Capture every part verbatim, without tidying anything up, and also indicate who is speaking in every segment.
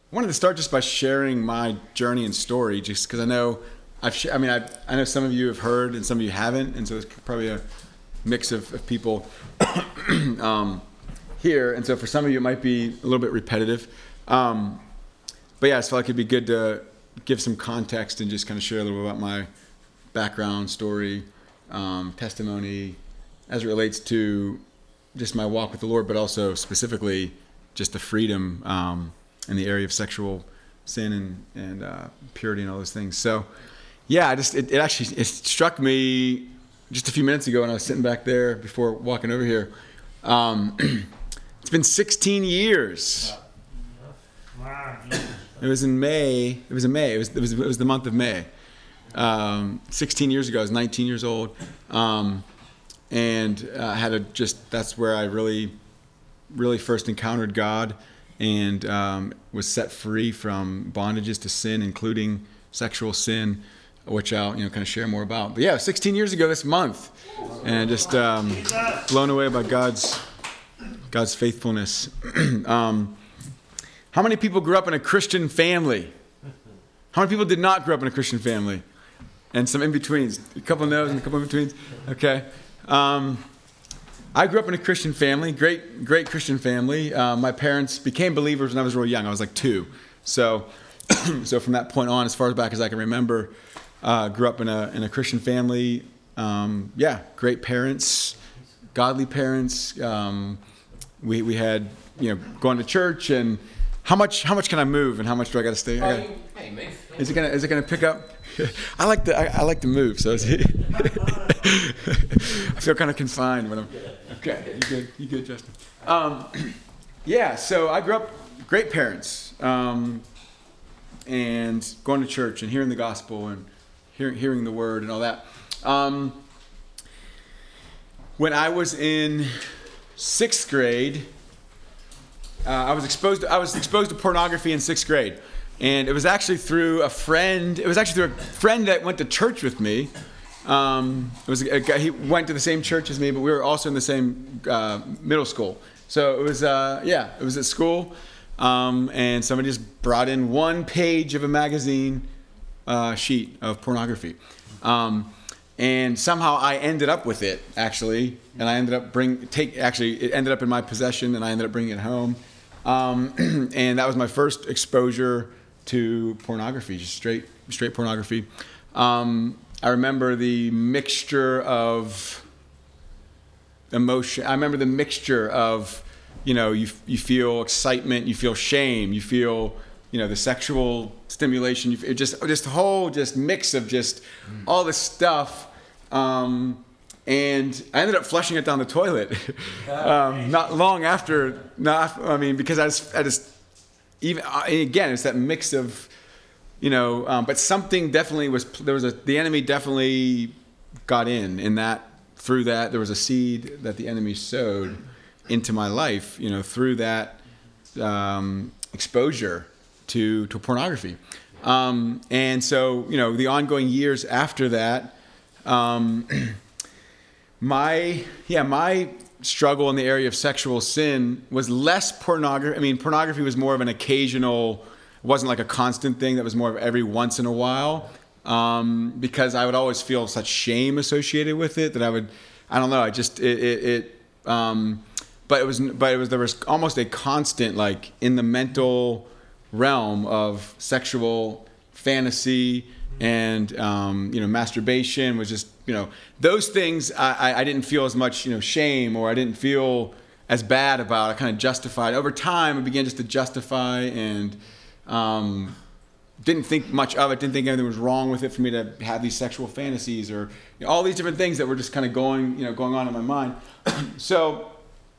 Speaker 1: wanted to start just by sharing my journey and story, just because I know I've, sh- I mean, I, I know some of you have heard and some of you haven't, and so it's probably a mix of, of people um, here, and so for some of you it might be a little bit repetitive. Um, but yeah, I just felt like it'd be good to give some context and just kind of share a little bit about my background, story, um, testimony, as it relates to just my walk with the Lord, but also specifically just the freedom um, in the area of sexual sin and, and uh, purity and all those things. So yeah, I just it, it actually it struck me just a few minutes ago when I was sitting back there before walking over here. Um, it's been sixteen years. It was in May. It was in May. It was it was, it was the month of May. Um, sixteen years ago, I was nineteen years old, um, and I uh, had a just. That's where I really, really first encountered God, and um, was set free from bondages to sin, including sexual sin, which I'll you know kind of share more about. But yeah, sixteen years ago this month, and just um, blown away by God's God's faithfulness. um, how many people grew up in a Christian family? How many people did not grow up in a Christian family? And some in-betweens. A couple of no's and a couple of in-betweens. Okay. Um, I grew up in a Christian family, great, great Christian family. Uh, my parents became believers when I was real young. I was like two. So, so from that point on, as far back as I can remember, uh, grew up in a in a Christian family. Um, yeah, great parents, godly parents. Um, we we had you know going to church and. How much? How much can I move, and how much do I got to stay? I gotta,
Speaker 2: hey, man.
Speaker 1: Is it gonna? Is it gonna pick up? I like to. I, I like to move, so it's, I feel kind of confined when I'm. Okay, you good? You good, Justin? Um, yeah. So I grew up great parents, um, and going to church and hearing the gospel and hearing hearing the word and all that. Um, when I was in sixth grade. Uh, I was exposed. To, I was exposed to pornography in sixth grade, and it was actually through a friend. It was actually through a friend that went to church with me. Um, it was a guy, he went to the same church as me, but we were also in the same uh, middle school. So it was, uh, yeah, it was at school, um, and somebody just brought in one page of a magazine uh, sheet of pornography, um, and somehow I ended up with it actually, and I ended up bring take actually it ended up in my possession, and I ended up bringing it home. Um, and that was my first exposure to pornography, just straight, straight pornography. Um, I remember the mixture of emotion. I remember the mixture of, you know, you you feel excitement, you feel shame, you feel, you know, the sexual stimulation. You, it just just a whole just mix of just all this stuff. Um, And I ended up flushing it down the toilet. um, not long after, not I mean, because I just, I just, even again, it's that mix of, you know, um, but something definitely was, there was a, the enemy definitely got in, in that, through that, there was a seed that the enemy sowed into my life, you know, through that um, exposure to, to pornography. Um, and so, you know, the ongoing years after that, um, My, yeah, my struggle in the area of sexual sin was less pornography. I mean, pornography was more of an occasional, it wasn't like a constant thing that was more of every once in a while, um, because I would always feel such shame associated with it that I would, I don't know, I just, it, it, it um, but it was, but it was, there was almost a constant, like, in the mental realm of sexual fantasy and, um, you know, masturbation was just, you know, those things I, I didn't feel as much, you know, shame, or I didn't feel as bad about. I kind of justified. Over time, I began just to justify and um, didn't think much of it, didn't think anything was wrong with it for me to have these sexual fantasies or you know, all these different things that were just kind of going, you know, going on in my mind. So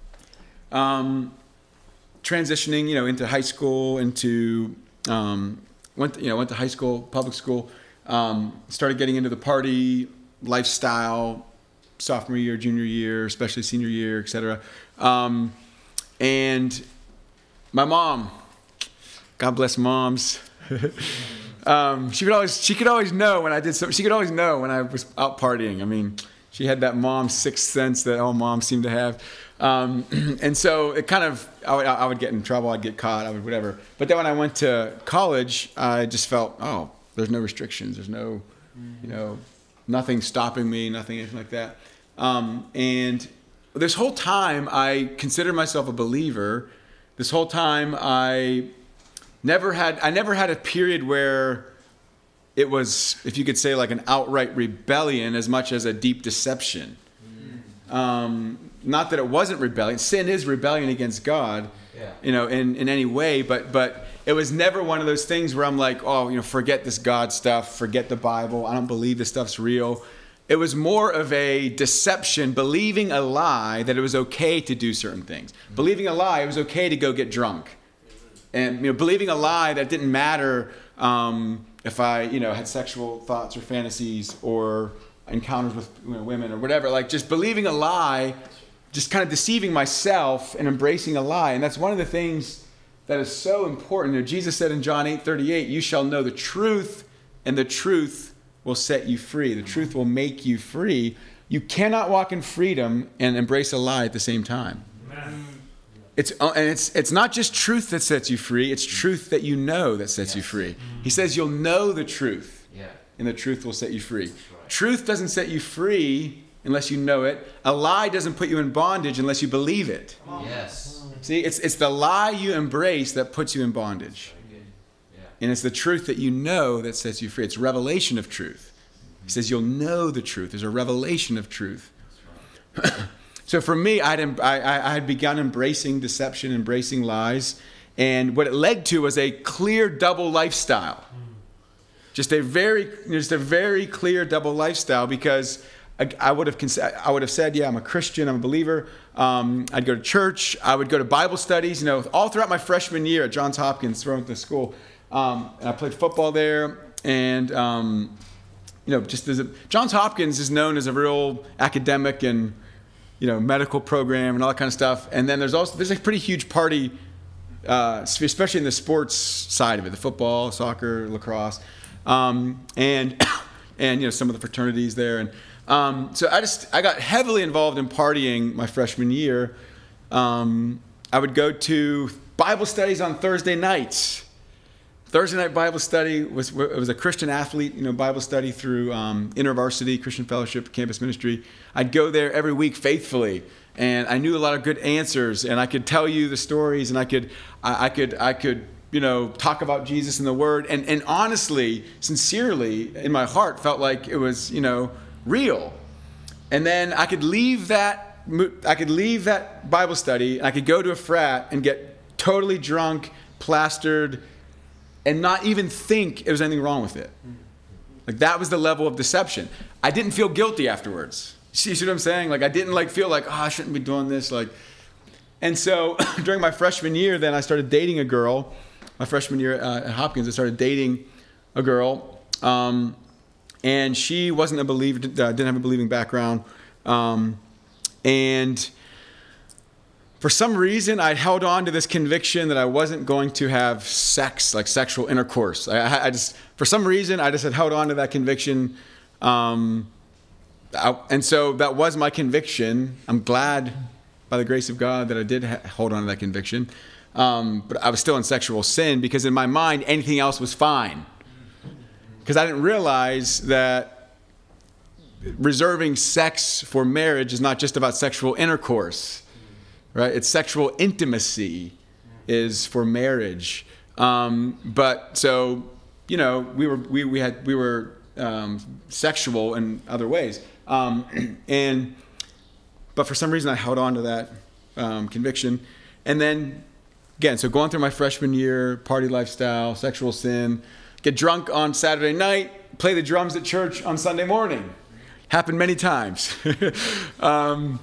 Speaker 1: um, transitioning, you know, into high school, into, um, went to, you know, went to high school, public school, um, started getting into the party lifestyle, sophomore year, junior year, especially senior year, et cetera. Um, and my mom, God bless moms, um, she could always she could always know when I did something. She could always know when I was out partying. I mean, She had that mom sixth sense that all moms seem to have. Um, and so it kind of, I would, I would get in trouble, I'd get caught, I would whatever. But then when I went to college, I just felt, oh, there's no restrictions, there's no, you know, nothing stopping me, nothing, anything like that. Um, and this whole time I considered myself a believer. This whole time I never had, I never had a period where it was, if you could say, like an outright rebellion as much as a deep deception. Um, not that it wasn't rebellion. Sin is rebellion against God, yeah. you know, in, in any way. But but it was never one of those things where I'm like, oh, you know, forget this God stuff, forget the Bible. I don't believe this stuff's real. It was more of a deception, believing a lie that it was okay to do certain things. Mm-hmm. Believing a lie, it was okay to go get drunk. And, you know, believing a lie that it didn't matter um, if I, you know, had sexual thoughts or fantasies or encounters with, you know, women or whatever. Like just believing a lie, just kind of deceiving myself and embracing a lie. And that's one of the things that is so important. You know, Jesus said in John eight thirty-eight, you shall know the truth, and the truth will set you free. The truth will make you free. You cannot walk in freedom and embrace a lie at the same time. Amen. It's and it's it's not just truth that sets you free, it's truth that you know that sets yes. you free. He says you'll know the truth, yeah. and the truth will set you free. Right. Truth doesn't set you free unless you know it. A lie doesn't put you in bondage unless you believe it.
Speaker 2: Yes.
Speaker 1: See, it's it's the lie you embrace that puts you in bondage. Yeah. And it's the truth that you know that sets you free. It's revelation of truth. He says you'll know the truth. There's a revelation of truth. Right. So for me, I'd, I, I had begun embracing deception, embracing lies. And what it led to was a clear double lifestyle. Just a very, just a very clear double lifestyle, because I, I would have, I would have said, yeah, I'm a Christian, I'm a believer. Um, I'd go to church. I would go to Bible studies. You know, all throughout my freshman year at Johns Hopkins, thrown to school. Um, and I played football there, and um, you know, just as a, Johns Hopkins is known as a real academic and, you know, medical program and all that kind of stuff. And then there's also, there's a pretty huge party, uh, especially in the sports side of it, the football, soccer, lacrosse, um, and, and, you know, some of the fraternities there. And um, so I just, I got heavily involved in partying my freshman year. Um, I would go to Bible studies on Thursday nights. Thursday night Bible study was, it was a Christian athlete, you know, Bible study through um, InterVarsity, Christian Fellowship, Campus Ministry. I'd go there every week faithfully, and I knew a lot of good answers, and I could tell you the stories, and I could, I, I could, I could, you know, talk about Jesus and the Word, and and honestly, sincerely, in my heart, felt like it was, you know, real. And then I could leave that, I could leave that Bible study, and I could go to a frat and get totally drunk, plastered, and not even think there was anything wrong with it. Like, that was the level of deception. I didn't feel guilty afterwards. See, see what I'm saying? Like, I didn't like feel like, oh, I shouldn't be doing this. Like, and so during my freshman year, then I started dating a girl. My freshman year uh, at Hopkins, I started dating a girl, um, and she wasn't a believer. Uh, didn't have a believing background, um, and for some reason, I held on to this conviction that I wasn't going to have sex, like sexual intercourse. I, I just, for some reason, I just had held on to that conviction. Um, I, and so that was my conviction. I'm glad, by the grace of God, that I did ha- hold on to that conviction. Um, but I was still in sexual sin, because in my mind, anything else was fine. Because I didn't realize that reserving sex for marriage is not just about sexual intercourse. Right? It's sexual intimacy is for marriage. Um, but so, you know, we were we, we had we were um, sexual in other ways. Um, and but for some reason I held on to that um, conviction. And then again, so going through my freshman year, party lifestyle, sexual sin, get drunk on Saturday night, play the drums at church on Sunday morning. Happened many times. um,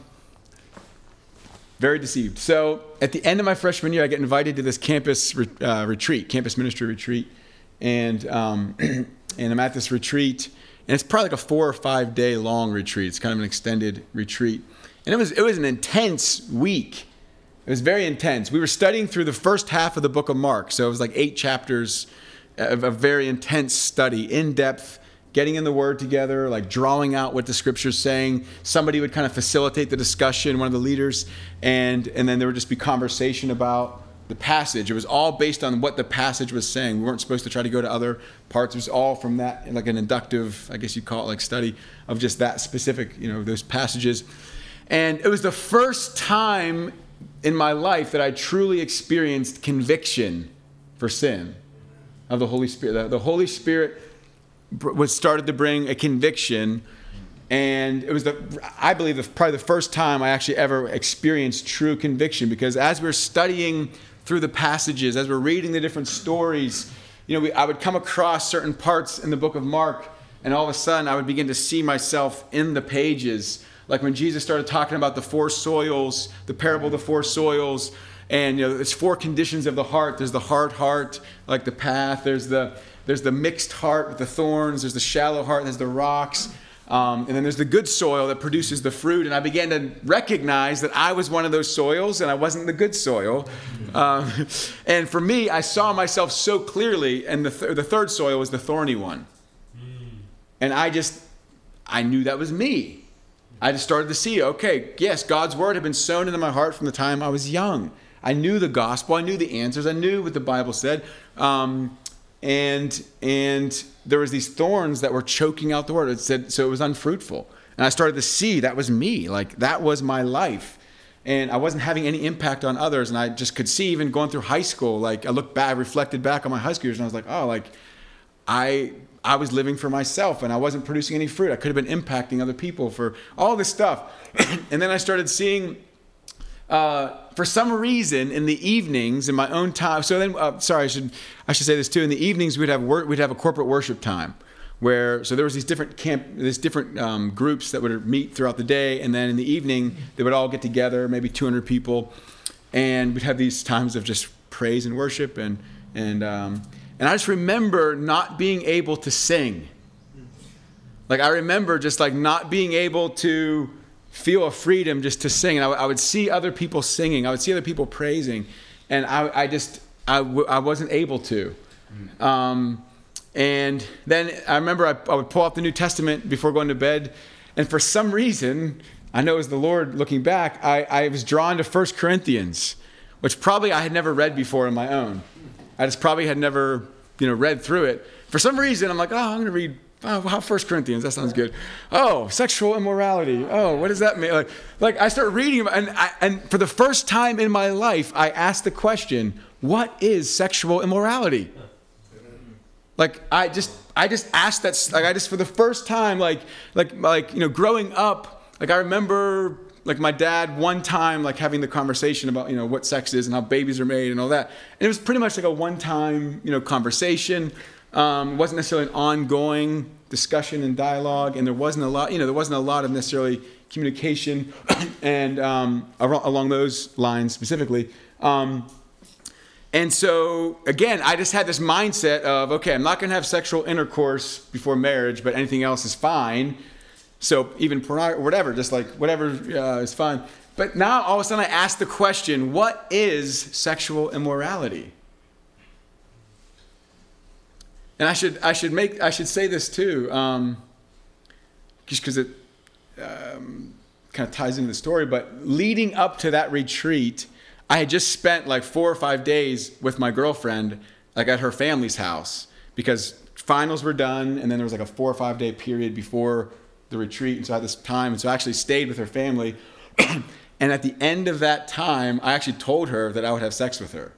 Speaker 1: Very deceived. So at the end of my freshman year, I get invited to this campus re- uh, retreat, campus ministry retreat. And um, and I'm at this retreat, and it's probably like a four or five day long retreat. It's kind of an extended retreat. And it was it was an intense week. It was very intense. We were studying through the first half of the book of Mark. So it was like eight chapters of a very intense study, in-depth, getting in the Word together, like drawing out what the Scripture's saying. Somebody would kind of facilitate the discussion, one of the leaders, and and then there would just be conversation about the passage. It was all based on what the passage was saying. We weren't supposed to try to go to other parts. It was all from that, like an inductive, I guess you'd call it, like study of just that specific, you know, those passages. And it was the first time in my life that I truly experienced conviction for sin of the Holy Spirit. The, the Holy Spirit was started to bring a conviction, and it was the I believe the, probably the first time I actually ever experienced true conviction, because as we we're studying through the passages, as we're reading the different stories, you know, we, I would come across certain parts in the book of Mark, and all of a sudden I would begin to see myself in the pages. Like when Jesus started talking about the four soils, the parable of the four soils, and you know, there's four conditions of the heart. There's the hard heart, like the path. There's the there's the mixed heart with the thorns. There's the shallow heart. There's the rocks. Um, and then there's the good soil that produces the fruit. And I began to recognize that I was one of those soils and I wasn't the good soil. Um, and for me, I saw myself so clearly, and the, th- the third soil was the thorny one. And I just, I knew that was me. I just started to see, okay, yes, God's word had been sown into my heart from the time I was young. I knew the gospel. I knew the answers. I knew what the Bible said. Um, and and there was these thorns that were choking out the word. It said, so it was unfruitful. And I started to see that was me. Like, that was my life. And I wasn't having any impact on others. And I just could see, even going through high school, like I looked back, I reflected back on my high school years, and I was like, oh, like I I was living for myself and I wasn't producing any fruit. I could have been impacting other people for all this stuff. And then I started seeing, uh, for some reason, in the evenings, in my own time. So then, uh, sorry, I should I should say this too. In the evenings, we'd have wor- we'd have a corporate worship time, where so there was these different camp, these different um, groups that would meet throughout the day, and then in the evening they would all get together, maybe two hundred people, and we'd have these times of just praise and worship, and and um, and I just remember not being able to sing. Like I remember just like not being able to feel a freedom just to sing. And I, w- I would see other people singing. I would see other people praising. And I, I just, I, w- I wasn't able to. Um, and then I remember I, I would pull out the New Testament before going to bed. And for some reason, I know it was the Lord looking back, I, I was drawn to First Corinthians, which probably I had never read before on my own. I just probably had never, you know, read through it. For some reason, I'm like, oh, I'm going to read Oh, wow, First Corinthians, that sounds good. Oh, sexual immorality. Oh, what does that mean? Like, like I start reading, and I, and for the first time in my life, I asked the question, what is sexual immorality? Like, I just, I just asked that, like, I just, for the first time, like, like, like, you know, growing up, like, I remember, like, my dad one time, like, having the conversation about, you know, what sex is and how babies are made and all that. And it was pretty much like a one-time, you know, conversation. Um, it wasn't necessarily an ongoing discussion and dialogue, and there wasn't a lot, you know, there wasn't a lot of necessarily communication, and um, along those lines specifically. Um, and so, again, I just had this mindset of, okay, I'm not going to have sexual intercourse before marriage, but anything else is fine. So even pornography, whatever, just like whatever uh, is fine. But now all of a sudden I ask the question, what is sexual immorality? And I should I should make I should say this too, um, just because it um, kind of ties into the story. But leading up to that retreat, I had just spent like four or five days with my girlfriend, like at her family's house, because finals were done, and then there was like a four or five day period before the retreat, and so I had this time, and so I actually stayed with her family. And at the end of that time, I actually told her that I would have sex with her.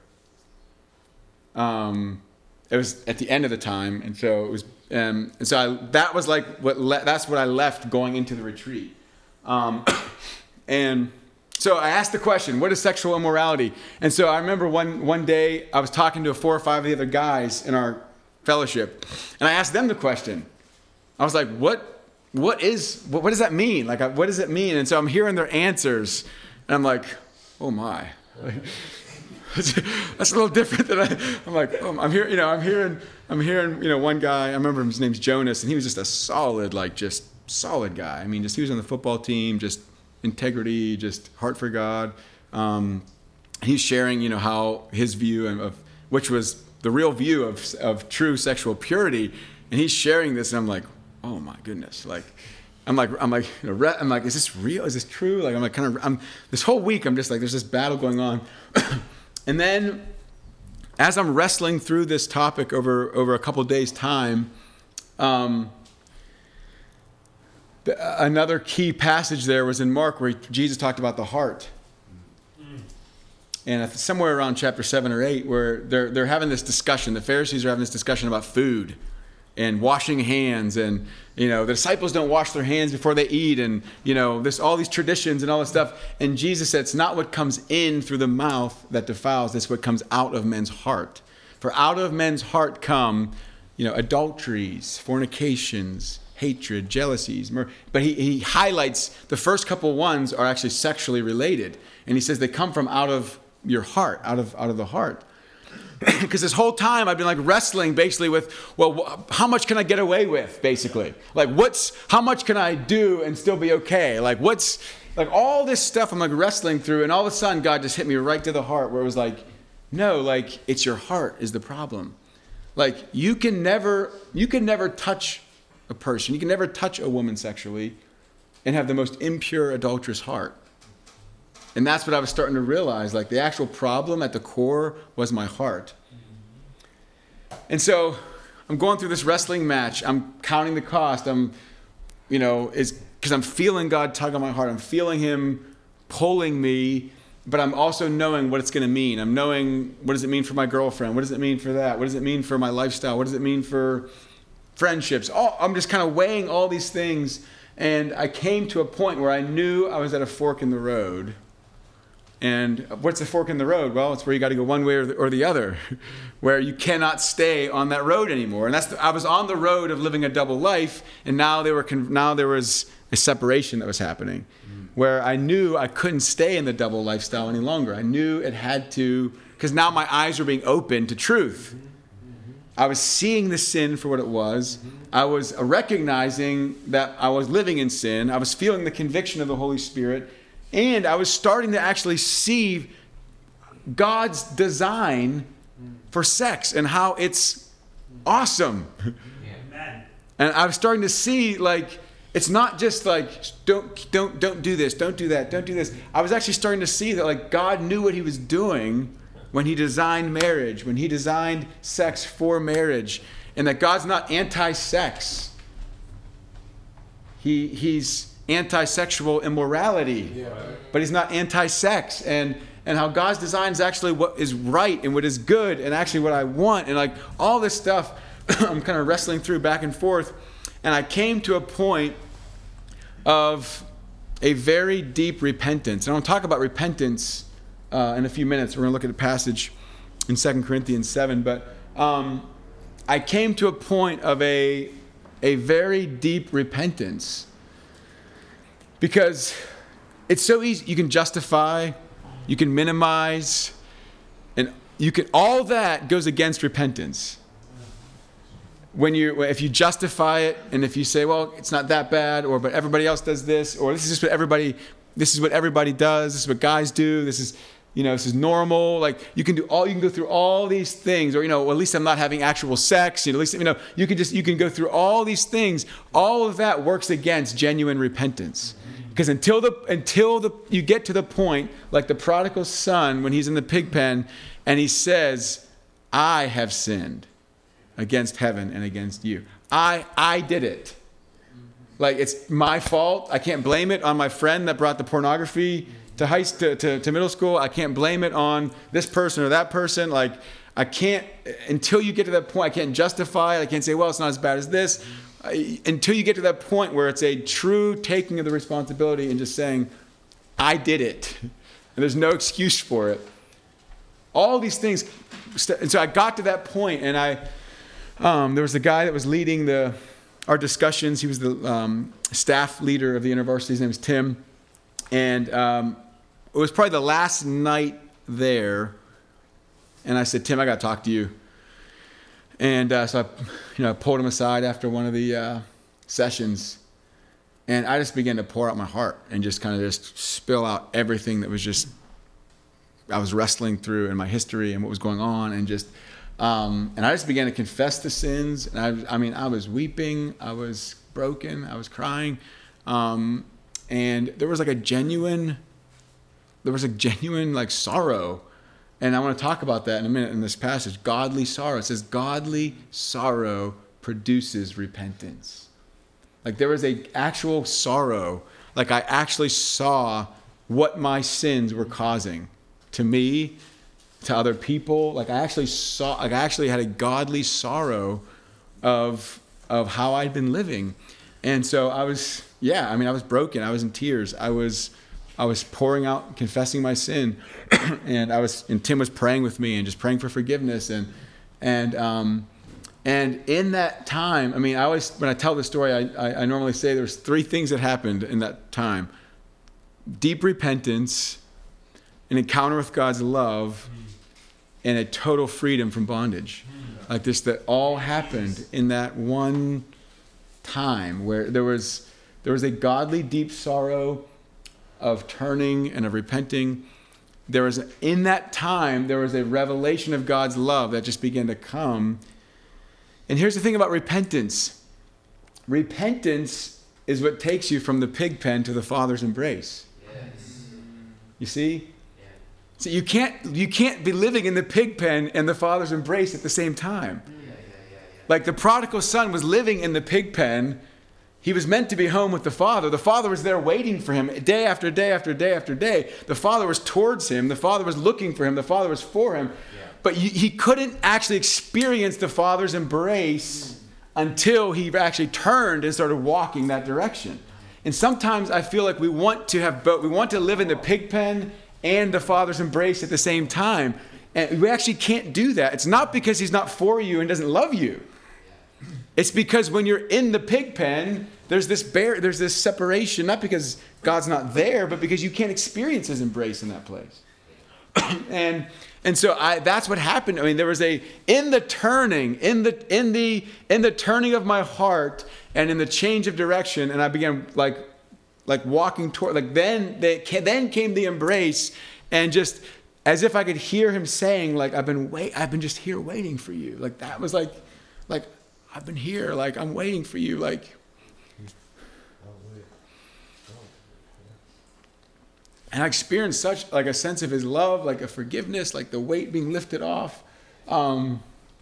Speaker 1: Um. It was at the end of the time, and so it was, um, and so I, that was like what le- that's what I left going into the retreat, um, and so I asked the question, "What is sexual immorality?" And so I remember one one day I was talking to four or five of the other guys in our fellowship, and I asked them the question. I was like, "What what is what, what does that mean? Like, what does it mean?" And so I'm hearing their answers, and I'm like, "Oh my." That's a little different than I, I'm like, oh, I'm here, you know, I'm hearing, I'm hearing, you know, one guy, I remember his name's Jonas, and he was just a solid, like, just solid guy. I mean, just, he was on the football team, just integrity, just heart for God. Um, he's sharing, you know, how his view of, which was the real view of, of true sexual purity. And he's sharing this, and I'm like, oh my goodness, like, I'm like, I'm like, you know, re- I'm like, is this real? Is this true? Like, I'm like, kind of, I'm this whole week, I'm just like, there's this battle going on, and then as I'm wrestling through this topic over over a couple days' time, um, the, another key passage there was in Mark where Jesus talked about the heart. And somewhere around chapter seven or eight, where they're they're having this discussion, the Pharisees are having this discussion about food and washing hands, and you know the disciples don't wash their hands before they eat, and you know this all these traditions and all this stuff. And Jesus said, "It's not what comes in through the mouth that defiles; it's what comes out of men's heart. For out of men's heart come, you know, adulteries, fornications, hatred, jealousies." But he he highlights the first couple ones are actually sexually related, and he says they come from out of your heart, out of out of the heart. Because this whole time I've been like wrestling basically with, well, how much can I get away with, basically? Like what's, how much can I do and still be okay? Like what's, like all this stuff I'm like wrestling through, and all of a sudden God just hit me right to the heart where it was like, no, like it's your heart is the problem. Like you can never, you can never touch a person, you can never touch a woman sexually and have the most impure, adulterous heart. And that's what I was starting to realize. Like the actual problem at the core was my heart. And so I'm going through this wrestling match. I'm counting the cost. I'm, you know, is because I'm feeling God tug on my heart. I'm feeling him pulling me, but I'm also knowing what it's going to mean. I'm knowing what does it mean for my girlfriend? What does it mean for that? What does it mean for my lifestyle? What does it mean for friendships? All, I'm just kind of weighing all these things. And I came to a point where I knew I was at a fork in the road. And what's the fork in the road? Well, it's where you got to go one way or the, or the other, where you cannot stay on that road anymore. And that's the, I was on the road of living a double life, and now there were now there was a separation that was happening, mm. where I knew I couldn't stay in the double lifestyle any longer. I knew it had to, because now my eyes were being opened to truth. Mm-hmm. Mm-hmm. I was seeing the sin for what it was. Mm-hmm. I was recognizing that I was living in sin. I was feeling the conviction of the Holy Spirit. And I was starting to actually see God's design for sex and how it's awesome.
Speaker 2: Amen.
Speaker 1: And I was starting to see, like, it's not just like, don't, don't, don't do this, don't do that, don't do this. I was actually starting to see that, like, God knew what he was doing when he designed marriage, when he designed sex for marriage, and that God's not anti-sex. He, he's anti-sexual immorality, yeah. But he's not anti-sex, and and how God's design is actually what is right and what is good and actually what I want, and like all this stuff I'm kind of wrestling through back and forth, and I came to a point of a very deep repentance. And I'll talk about repentance uh, in a few minutes. We're going to look at a passage in Second Corinthians seven, but um, I came to a point of a a very deep repentance. Because it's so easy. You can justify, you can minimize, and you can, all that goes against repentance. When you, if you justify it, and if you say, well, it's not that bad, or but everybody else does this, or this is just what everybody, this is what everybody does, this is what guys do, this is, you know, this is normal. Like you can do all, you can go through all these things, or you know, well, at least I'm not having actual sex. You know, at least you know, you can just you can go through all these things. All of that works against genuine repentance, because until the until the you get to the point like the prodigal son when he's in the pig pen, and he says, "I have sinned against heaven and against you. I I did it. Like it's my fault. I can't blame it on my friend that brought the pornography to high to, to, to middle school. I can't blame it on this person or that person. Like I can't, until you get to that point, I can't justify it. I can't say, well, it's not as bad as this. I, until you get to that point where it's a true taking of the responsibility and just saying, I did it. And there's no excuse for it. All these things. And so I got to that point, and I, um, there was a guy that was leading the our discussions. He was the um, staff leader of the university. His name was Tim. And um, it was probably the last night there, and I said, Tim, I got to talk to you. And uh, so I, you know, I pulled him aside after one of the uh, sessions, and I just began to pour out my heart and just kind of just spill out everything that was just I was wrestling through in my history and what was going on, and just um, and I just began to confess the sins. And I, I mean, I was weeping, I was broken. I was crying. Um, and there was like a genuine, there was a genuine like sorrow. And I want to talk about that in a minute in this passage. Godly sorrow. It says godly sorrow produces repentance. Like there was a actual sorrow. Like I actually saw what my sins were causing to me, to other people. Like I actually saw, like I actually had a godly sorrow of, of how I'd been living. And so I was, yeah, I mean, I was broken. I was in tears. I was, I was pouring out, confessing my sin. and I was, and Tim was praying with me and just praying for forgiveness. And, and, um, and in that time, I mean, I always, when I tell this story, I, I, I normally say there's three things that happened in that time. Deep repentance, an encounter with God's love, and a total freedom from bondage. Like this, that all happened in that one time where there was there was a godly deep sorrow of turning and of repenting. There was, in that time, there was a revelation of God's love that just began to come. And here's the thing about repentance. Repentance is what takes you from the pig pen to the Father's embrace. Yes. You see? So you can't you can't be living in the pig pen and the Father's embrace at the same time. Yeah, yeah, yeah, yeah. Like the prodigal son was living in the pig pen. He was meant to be home with the Father. The Father was there waiting for him day after day after day after day. The Father was towards him. The Father was looking for him. The Father was for him. Yeah. But he couldn't actually experience the Father's embrace mm. until he actually turned and started walking that direction. And sometimes I feel like we want to have both. We want to live in the pig pen and the Father's embrace at the same time. And we actually can't do that. It's not because he's not for you and doesn't love you. It's because when you're in the pig pen, there's this bar- there's this separation, not because God's not there, but because you can't experience his embrace in that place. and and so I that's what happened. I mean, there was a in the turning, in the in the in the turning of my heart and in the change of direction, and I began like like walking toward, like then, they, then came the embrace, and just as if I could hear him saying, like, I've been wait, I've been just here waiting for you. Like that was like, like I've been here, like I'm waiting for you, like. And I experienced such like a sense of his love, like a forgiveness, like the weight being lifted off. Um,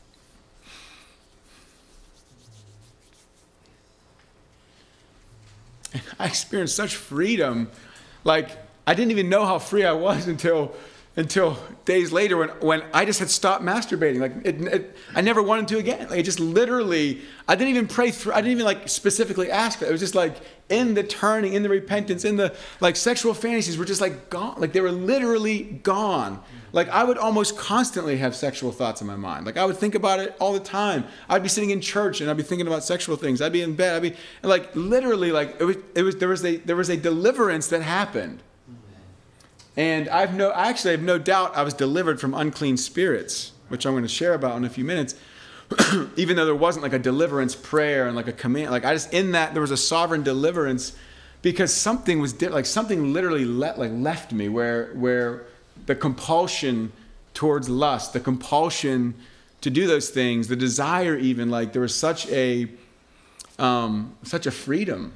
Speaker 1: I experienced such freedom. Like, I didn't even know how free I was until until days later when, when I just had stopped masturbating. Like, it, it, I never wanted to again. Like, it just literally, I didn't even pray through, I didn't even, like, specifically ask for it. It was just, like, in the turning, in the repentance, in the, like, sexual fantasies were just, like, gone. Like, they were literally gone. Like, I would almost constantly have sexual thoughts in my mind. Like, I would think about it all the time. I'd be sitting in church and I'd be thinking about sexual things. I'd be in bed. I'd be, and like, literally, like, it was, it was, there was a, there was a deliverance that happened. And I've no, actually, I have no doubt I was delivered from unclean spirits, which I'm going to share about in a few minutes. Even though there wasn't like a deliverance prayer and like a command, like I just, in that, there was a sovereign deliverance because something was, di- like something literally le- like left me where, where the compulsion towards lust, the compulsion to do those things, the desire even, like there was such a, um, such a freedom.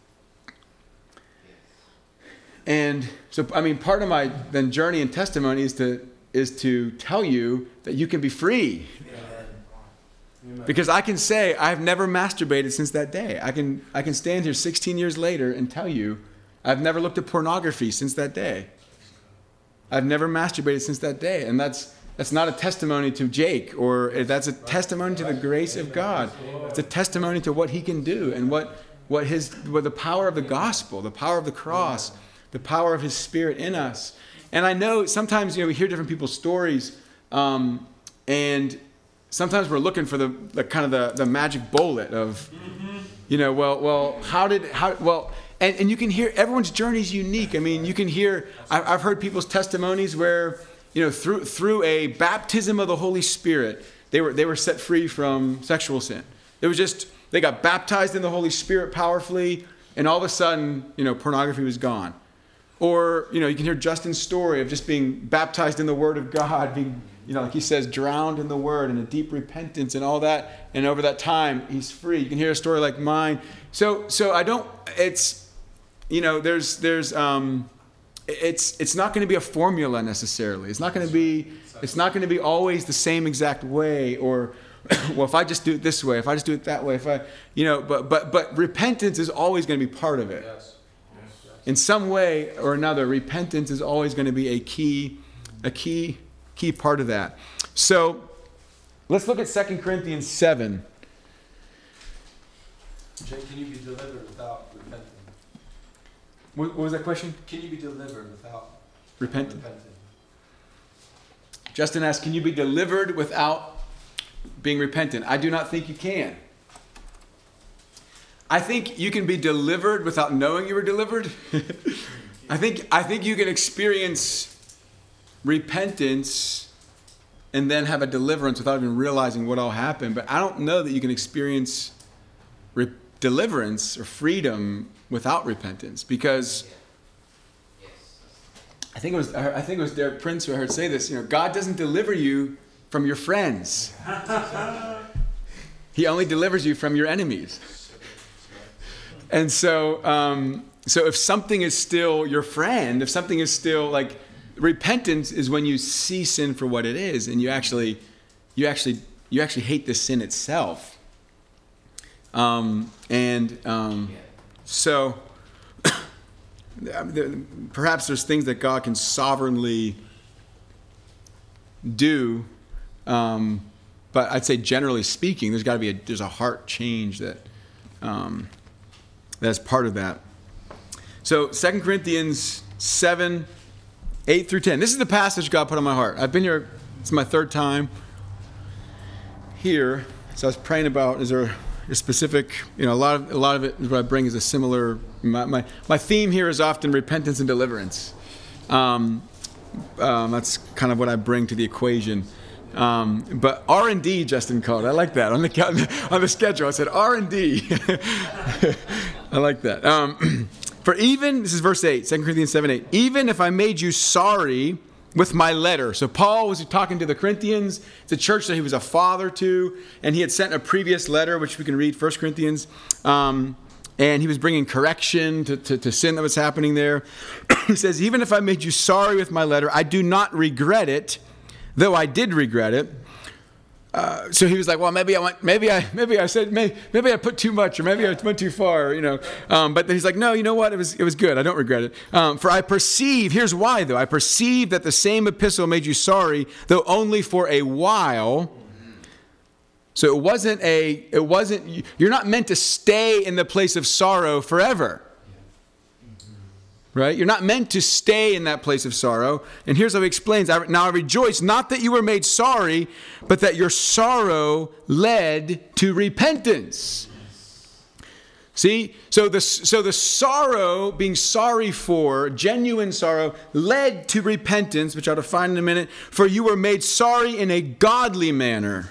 Speaker 1: And so, I mean, part of my then journey and testimony is to is to tell you that you can be free. Amen. Because I can say I've never masturbated since that day. I can I can stand here sixteen years later and tell you I've never looked at pornography since that day. I've never masturbated since that day, and that's that's not a testimony to Jake, or that's a testimony to the grace of God. It's a testimony to what He can do and what what His what the power of the gospel, the power of the cross. The power of His Spirit in us. And I know sometimes, you know, we hear different people's stories, um, and sometimes we're looking for the, the kind of the, the magic bullet of, you know, well, well, how did, how, well, and, and you can hear everyone's journey is unique. I mean, you can hear, I've heard people's testimonies where, you know, through through a baptism of the Holy Spirit, they were they were set free from sexual sin. It was just, they got baptized in the Holy Spirit powerfully, and all of a sudden, you know, pornography was gone. Or, you know, you can hear Justin's story of just being baptized in the Word of God, being you know, like he says, drowned in the word and a deep repentance and all that. And over that time, he's free. You can hear a story like mine. So, so I don't, it's, you know, there's, there's, um, it's, it's not going to be a formula necessarily. It's not going to be, it's not going to be always the same exact way, or, well, if I just do it this way, if I just do it that way, if I, you know, but, but, but repentance is always going to be part of it.
Speaker 2: Yes. Yes. Yes.
Speaker 1: In some way or another, repentance is always going to be a key, a key, key part of that. So let's look at Second Corinthians seven.
Speaker 2: Jay, can you be delivered without repenting?
Speaker 1: What, what was that question?
Speaker 2: Can you be delivered without
Speaker 1: Repenting.
Speaker 2: repenting?
Speaker 1: Justin asked, can you be delivered without being repentant? I do not think you can. I think you can be delivered without knowing you were delivered. I think I think you can experience repentance and then have a deliverance without even realizing what all happened. But I don't know that you can experience re- deliverance or freedom without repentance, because I think it was I think it was Derek Prince who I heard say this. You know, God doesn't deliver you from your friends. He only delivers you from your enemies. And so, um, so if something is still your friend, if something is still like, repentance is when you see sin for what it is, and you actually, you actually, you actually hate the sin itself. Um, and um, so, perhaps there's things that God can sovereignly do, um, but I'd say generally speaking, there's got to be a there's a heart change that. Um, That's part of that. So Second Corinthians seven, eight through ten. This is the passage God put on my heart. I've been here, it's my third time here. So I was praying about, is there a specific, you know, a lot of a lot of it, what I bring is a similar, my my, my theme here is often repentance and deliverance. Um, um, that's kind of what I bring to the equation. Um, but R and D, Justin called. I like that on the on the schedule. I said R and D. I like that. Um, for even, this is verse eight, Second Corinthians seven, eight. Even if I made you sorry with my letter. So Paul was talking to the Corinthians. It's a church that he was a father to, and he had sent a previous letter, which we can read, First Corinthians. Um, and he was bringing correction to, to, to sin that was happening there. He says, even if I made you sorry with my letter, I do not regret it, though I did regret it. Uh, so he was like, well, maybe I went, maybe I, maybe I said, maybe, maybe I put too much, or maybe I went too far, you know. Um, but then he's like, no, you know what? It was, it was good. I don't regret it. Um, for I perceive, here's why though. I perceive that the same epistle made you sorry, though only for a while. So it wasn't a, it wasn't, you're not meant to stay in the place of sorrow forever. Right? You're not meant to stay in that place of sorrow. And here's how he explains. Now I rejoice, not that you were made sorry, but that your sorrow led to repentance. See? So the, so the sorrow, being sorry for, genuine sorrow, led to repentance, which I'll define in a minute. For you were made sorry in a godly manner.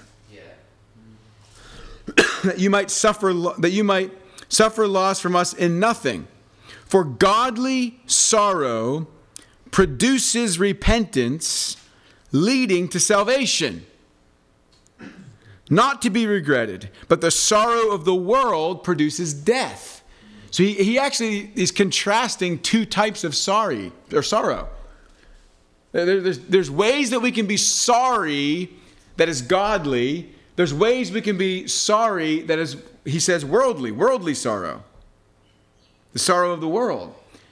Speaker 1: Yeah. that you might suffer, that you might suffer loss from us in nothing. For godly sorrow produces repentance, leading to salvation, not to be regretted. But the sorrow of the world produces death. So he, he actually is contrasting two types of sorry or sorrow. There, there's, there's ways that we can be sorry that is godly. There's ways we can be sorry that is, he says, worldly, worldly sorrow. The sorrow of the world.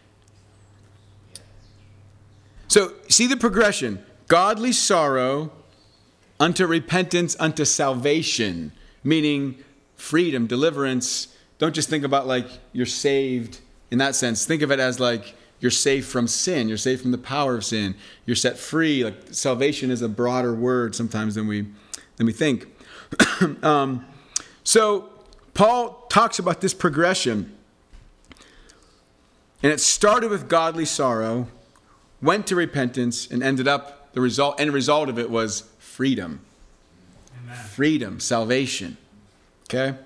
Speaker 1: So, see the progression. Godly sorrow unto repentance, unto salvation. Meaning freedom, deliverance. Don't just think about like you're saved in that sense. Think of it as like you're saved from sin. You're saved from the power of sin. You're set free. Like salvation is a broader word sometimes than we, than we think. um, so, Paul talks about this progression. And it started with godly sorrow, went to repentance, and ended up, the result, end result of it was freedom. Amen. Freedom, salvation. Okay?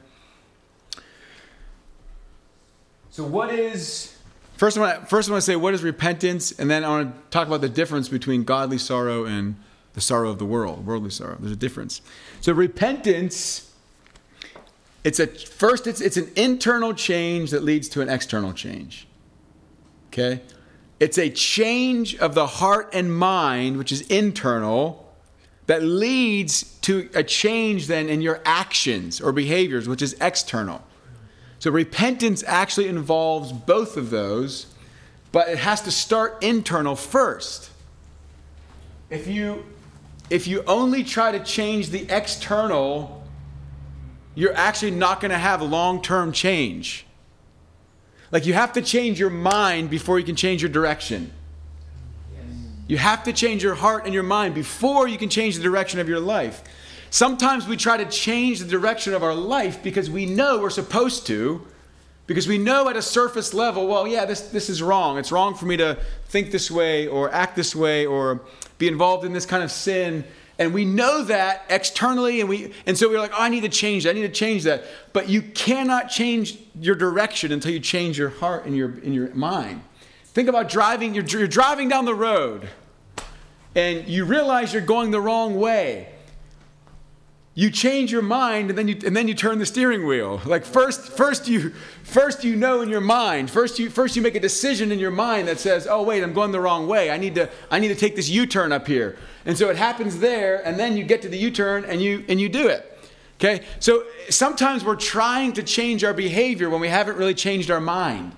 Speaker 1: So what is, first I, want to, first I want to say what is repentance, and then I want to talk about the difference between godly sorrow and the sorrow of the world, worldly sorrow. There's a difference. So repentance, it's a first it's it's an internal change that leads to an external change. Okay? It's a change of the heart and mind, which is internal, that leads to a change then in your actions or behaviors, which is external. So repentance actually involves both of those, but it has to start internal first. If you if you only try to change the external, you're actually not going to have long-term change. Like, you have to change your mind before you can change your direction. Yes. You have to change your heart and your mind before you can change the direction of your life. Sometimes we try to change the direction of our life because we know we're supposed to, because we know at a surface level, well, yeah, this, this is wrong. It's wrong for me to think this way or act this way or be involved in this kind of sin. And we know that externally, and we and so we're like, oh, I need to change that. I need to change that. But you cannot change your direction until you change your heart and your in your mind. Think about driving. You're, you're driving down the road, and you realize you're going the wrong way. You change your mind, and then you and then you turn the steering wheel. Like first, first you first you know in your mind. First you first you make a decision in your mind that says, oh wait, I'm going the wrong way. I need to I need to take this U-turn up here. And so it happens there, and then you get to the U-turn and you and you do it. Okay? So sometimes we're trying to change our behavior when we haven't really changed our mind.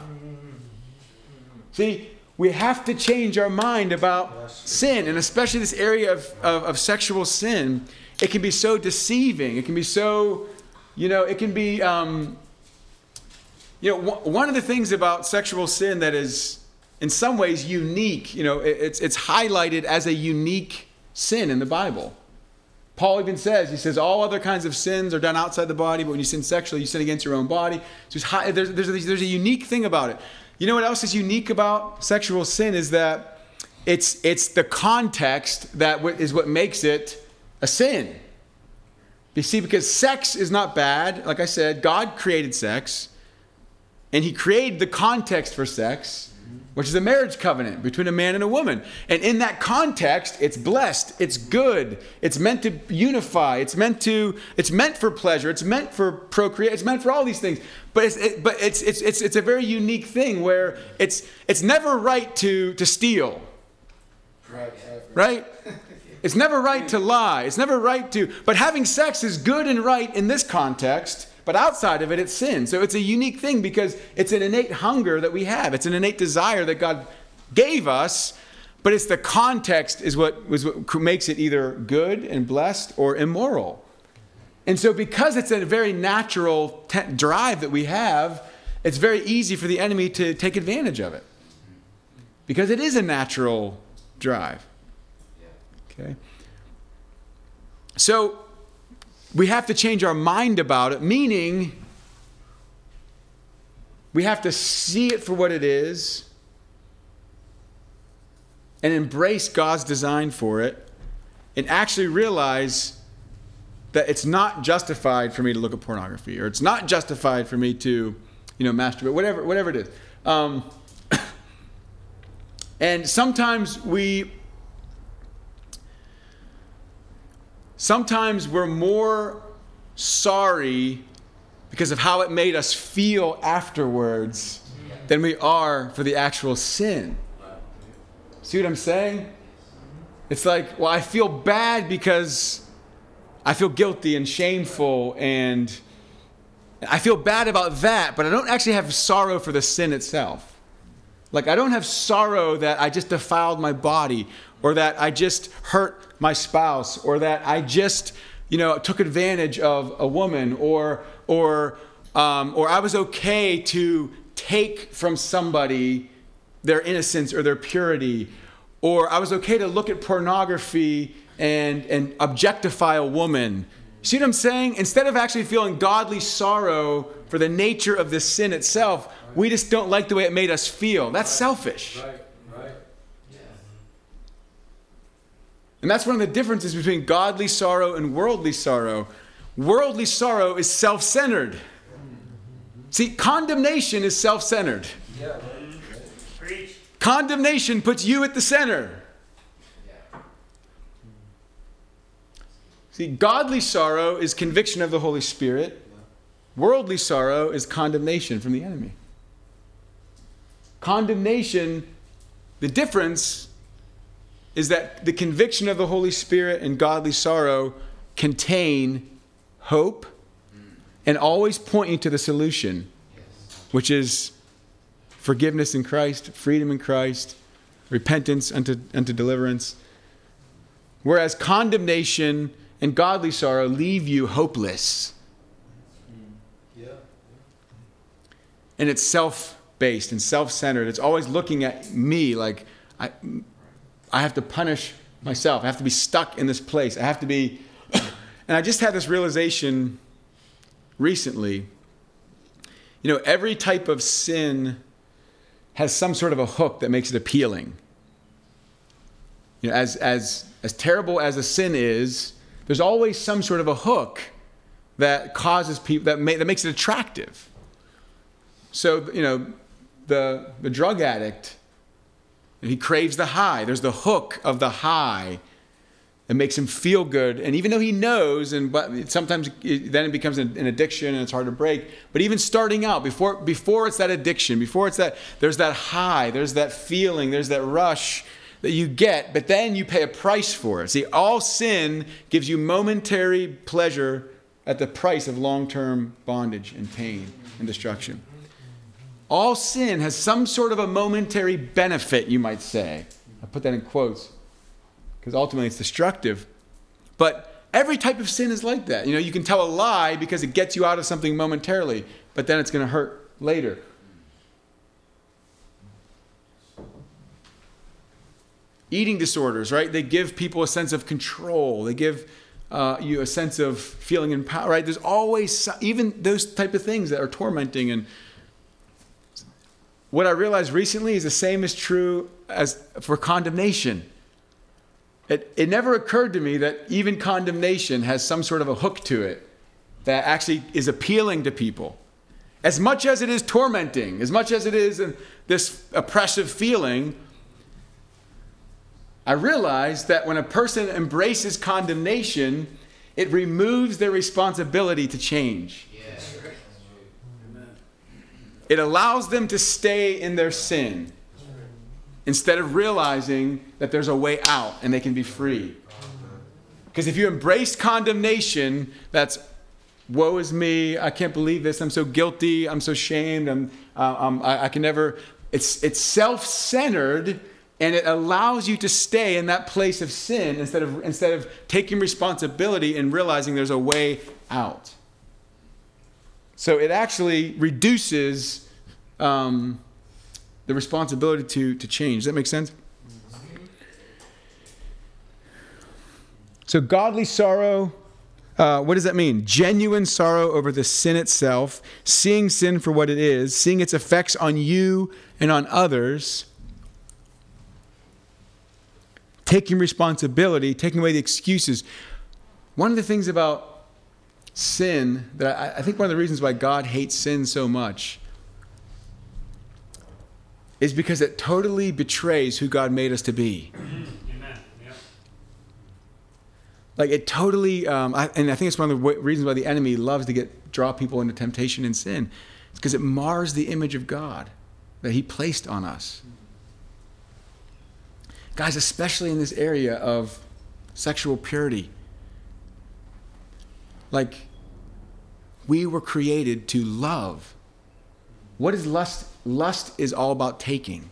Speaker 1: See, we have to change our mind about sin, and especially this area of, of, of sexual sin. It can be so deceiving. It can be so, you know, it can be, um, you know, w- one of the things about sexual sin that is in some ways unique, you know, it, it's it's highlighted as a unique sin in the Bible. Paul even says, he says, all other kinds of sins are done outside the body, but when you sin sexually, you sin against your own body. So it's high, there's, there's, a, there's a unique thing about it. You know what else is unique about sexual sin is that it's it's the context that w- is what makes it a sin. You see, because sex is not bad. Like I said, God created sex, and he created the context for sex, which is a marriage covenant between a man and a woman. And in that context, it's blessed, it's good, it's meant to unify, it's meant to, it's meant for pleasure, it's meant for procreate, it's meant for all these things. But it's it, but it's it's it's it's a very unique thing where it's it's never right to to steal. Right. Right? It's never right to lie. It's never right to, but having sex is good and right in this context, but outside of it, it's sin. So it's a unique thing because it's an innate hunger that we have. It's an innate desire that God gave us, but it's the context is what, is what makes it either good and blessed or immoral. And so because it's a very natural te- drive that we have, it's very easy for the enemy to take advantage of it. Because it is a natural drive. Okay. So we have to change our mind about it, meaning we have to see it for what it is and embrace God's design for it and actually realize that it's not justified for me to look at pornography, or it's not justified for me to, you know, masturbate, whatever, whatever it is. Um, and sometimes we Sometimes we're more sorry because of how it made us feel afterwards than we are for the actual sin. See what I'm saying? It's like, well, I feel bad because I feel guilty and shameful, and I feel bad about that, but I don't actually have sorrow for the sin itself. Like, I don't have sorrow that I just defiled my body, or that I just hurt my spouse, or that I just, you know, took advantage of a woman, or or um, or I was okay to take from somebody their innocence or their purity, or I was okay to look at pornography and and objectify a woman. See what I'm saying? Instead of actually feeling godly sorrow for the nature of the sin itself, we just don't like the way it made us feel. That's selfish.
Speaker 2: Right, right. Yeah.
Speaker 1: And that's one of the differences between godly sorrow and worldly sorrow. Worldly sorrow is self-centered. See, condemnation is self-centered.
Speaker 2: Yeah.
Speaker 1: Condemnation puts you at the center. See, godly sorrow is conviction of the Holy Spirit. Worldly sorrow is condemnation from the enemy. Condemnation, the difference is that the conviction of the Holy Spirit and godly sorrow contain hope and always point you to the solution, which is forgiveness in Christ, freedom in Christ, repentance unto, unto deliverance. Whereas condemnation and godly sorrow leave you hopeless.
Speaker 2: Yeah.
Speaker 1: And it's self-based and self-centered. It's always looking at me like I, I have to punish myself. I have to be stuck in this place. I have to be... And I just had this realization recently. You know, every type of sin has some sort of a hook that makes it appealing. You know, as as as terrible as a sin is, there's always some sort of a hook that causes people that may, that makes it attractive. So, you know, the the drug addict, he craves the high. There's the hook of the high that makes him feel good. And even though he knows, and but sometimes it, then it becomes an, an addiction and it's hard to break. But even starting out, before before it's that addiction, before it's that, there's that high, there's that feeling, there's that rush that you get, but then you pay a price for it. See, all sin gives you momentary pleasure at the price of long-term bondage and pain and destruction. All sin has some sort of a momentary benefit, you might say. I put that in quotes because ultimately it's destructive. But every type of sin is like that. You know, you can tell a lie because it gets you out of something momentarily, but then it's going to hurt later. Eating disorders, right? They give people a sense of control. They give uh, you a sense of feeling in power, right? There's always, even those type of things that are tormenting. And what I realized recently is the same is true as for condemnation. It, it never occurred to me that even condemnation has some sort of a hook to it that actually is appealing to people. As much as it is tormenting, as much as it is this oppressive feeling, I realized that when a person embraces condemnation, it removes their responsibility to change.
Speaker 2: Yes.
Speaker 1: It allows them to stay in their sin instead of realizing that there's a way out and they can be free. Because if you embrace condemnation, that's, woe is me, I can't believe this, I'm so guilty, I'm so shamed, I'm, uh, I'm, I, I can never, it's, it's self-centered. And it allows you to stay in that place of sin instead of instead of taking responsibility and realizing there's a way out. So it actually reduces um, the responsibility to, to change. Does that make sense? So godly sorrow, uh, what does that mean? Genuine sorrow over the sin itself, seeing sin for what it is, seeing its effects on you and on others, taking responsibility, taking away the excuses. One of the things about sin, that I, I think one of the reasons why God hates sin so much is because it totally betrays who God made us to be.
Speaker 3: Amen. Yeah.
Speaker 1: Like it totally, um, I, and I think it's one of the w- reasons why the enemy loves to get draw people into temptation and sin. It's because it mars the image of God that he placed on us. Guys, especially in this area of sexual purity. Like, we were created to love. What is lust? Lust is all about taking.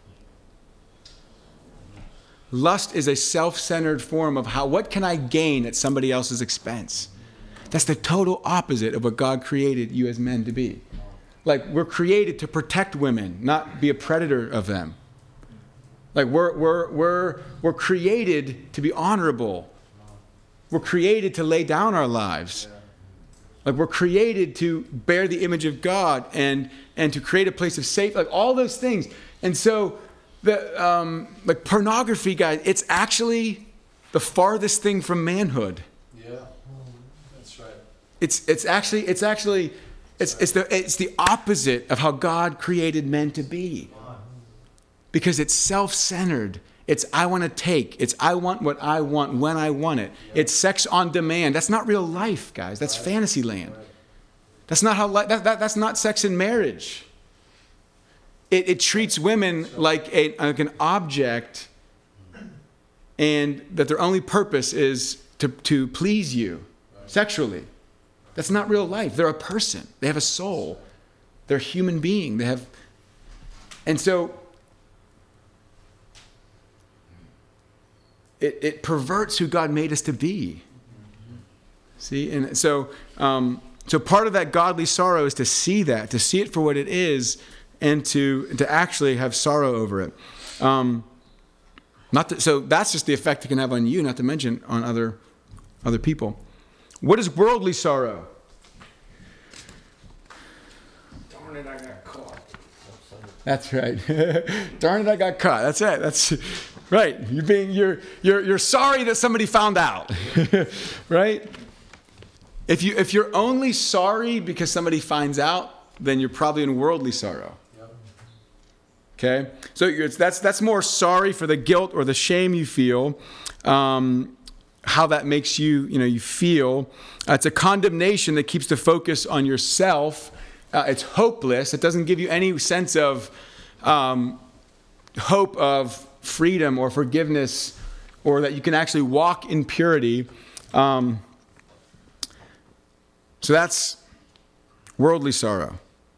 Speaker 1: Lust is a self-centered form of how, what can I gain at somebody else's expense? That's the total opposite of what God created you as men to be. Like, we're created to protect women, not be a predator of them. Like we're we're we're we're created to be honorable. We're created to lay down our lives. Like we're created to bear the image of God and and to create a place of safety. Like all those things. And so the um, like pornography, guys, it's actually the farthest thing from manhood.
Speaker 2: Yeah, that's right.
Speaker 1: It's it's actually it's actually it's it's the it's the opposite of how God created men to be. Because it's self-centered It's I want to take. It's I want what I want when I want it. Yeah. It's sex on demand. That's not real life, guys. That's right. Fantasy land. Right. That's not how. Li- that, that, that's not sex in marriage. It, it treats women like, a, like an object, and that their only purpose is to, to please you right. sexually. That's not real life. They're a person. They have a soul. They're a human being. They have, and so it, it perverts who God made us to be. See, and so um, so part of that godly sorrow is to see that, to see it for what it is, and to to actually have sorrow over it. Um, not to, so that's just the effect it can have on you, not to mention on other other people. What is worldly sorrow?
Speaker 2: Darn it, I got caught.
Speaker 1: That's right. Darn it, I got caught. That's it. That's right. You're being you're you're you're sorry that somebody found out. Right? If you if you're only sorry because somebody finds out, then you're probably in worldly sorrow. Yep. Okay? So it's, that's that's more sorry for the guilt or the shame you feel. Um, how that makes you, you know, you feel. Uh, it's a condemnation that keeps the focus on yourself. Uh, it's hopeless. It doesn't give you any sense of um, hope of freedom or forgiveness, or that you can actually walk in purity. Um, so that's worldly sorrow.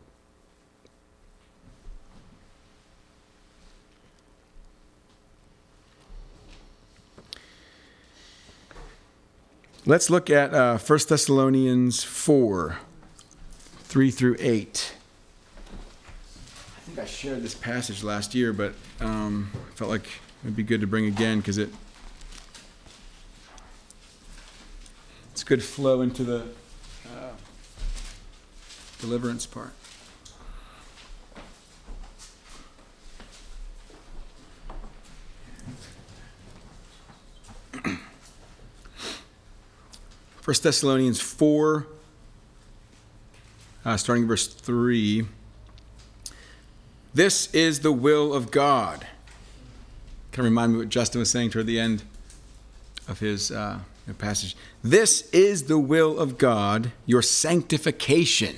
Speaker 1: Let's look at uh, First Thessalonians four, three through eight. I think I shared this passage last year, but um, I felt like it would be good to bring again because it it's good flow into the uh, deliverance part. First Thessalonians four, uh, starting verse three. This is the will of God. Kind of remind me what Justin was saying toward the end of his uh, passage. This is the will of God, your sanctification.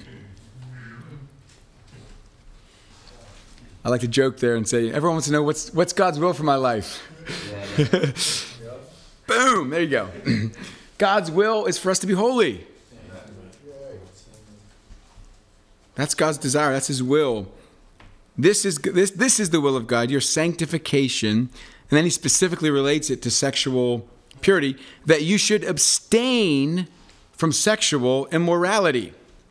Speaker 1: I like to joke there and say, everyone wants to know what's what's God's will for my life. Yeah. Boom, there you go. God's will is for us to be holy. That's God's desire. That's his will. This is this this is the will of God, your sanctification. And then he specifically relates it to sexual purity, that you should abstain from sexual immorality.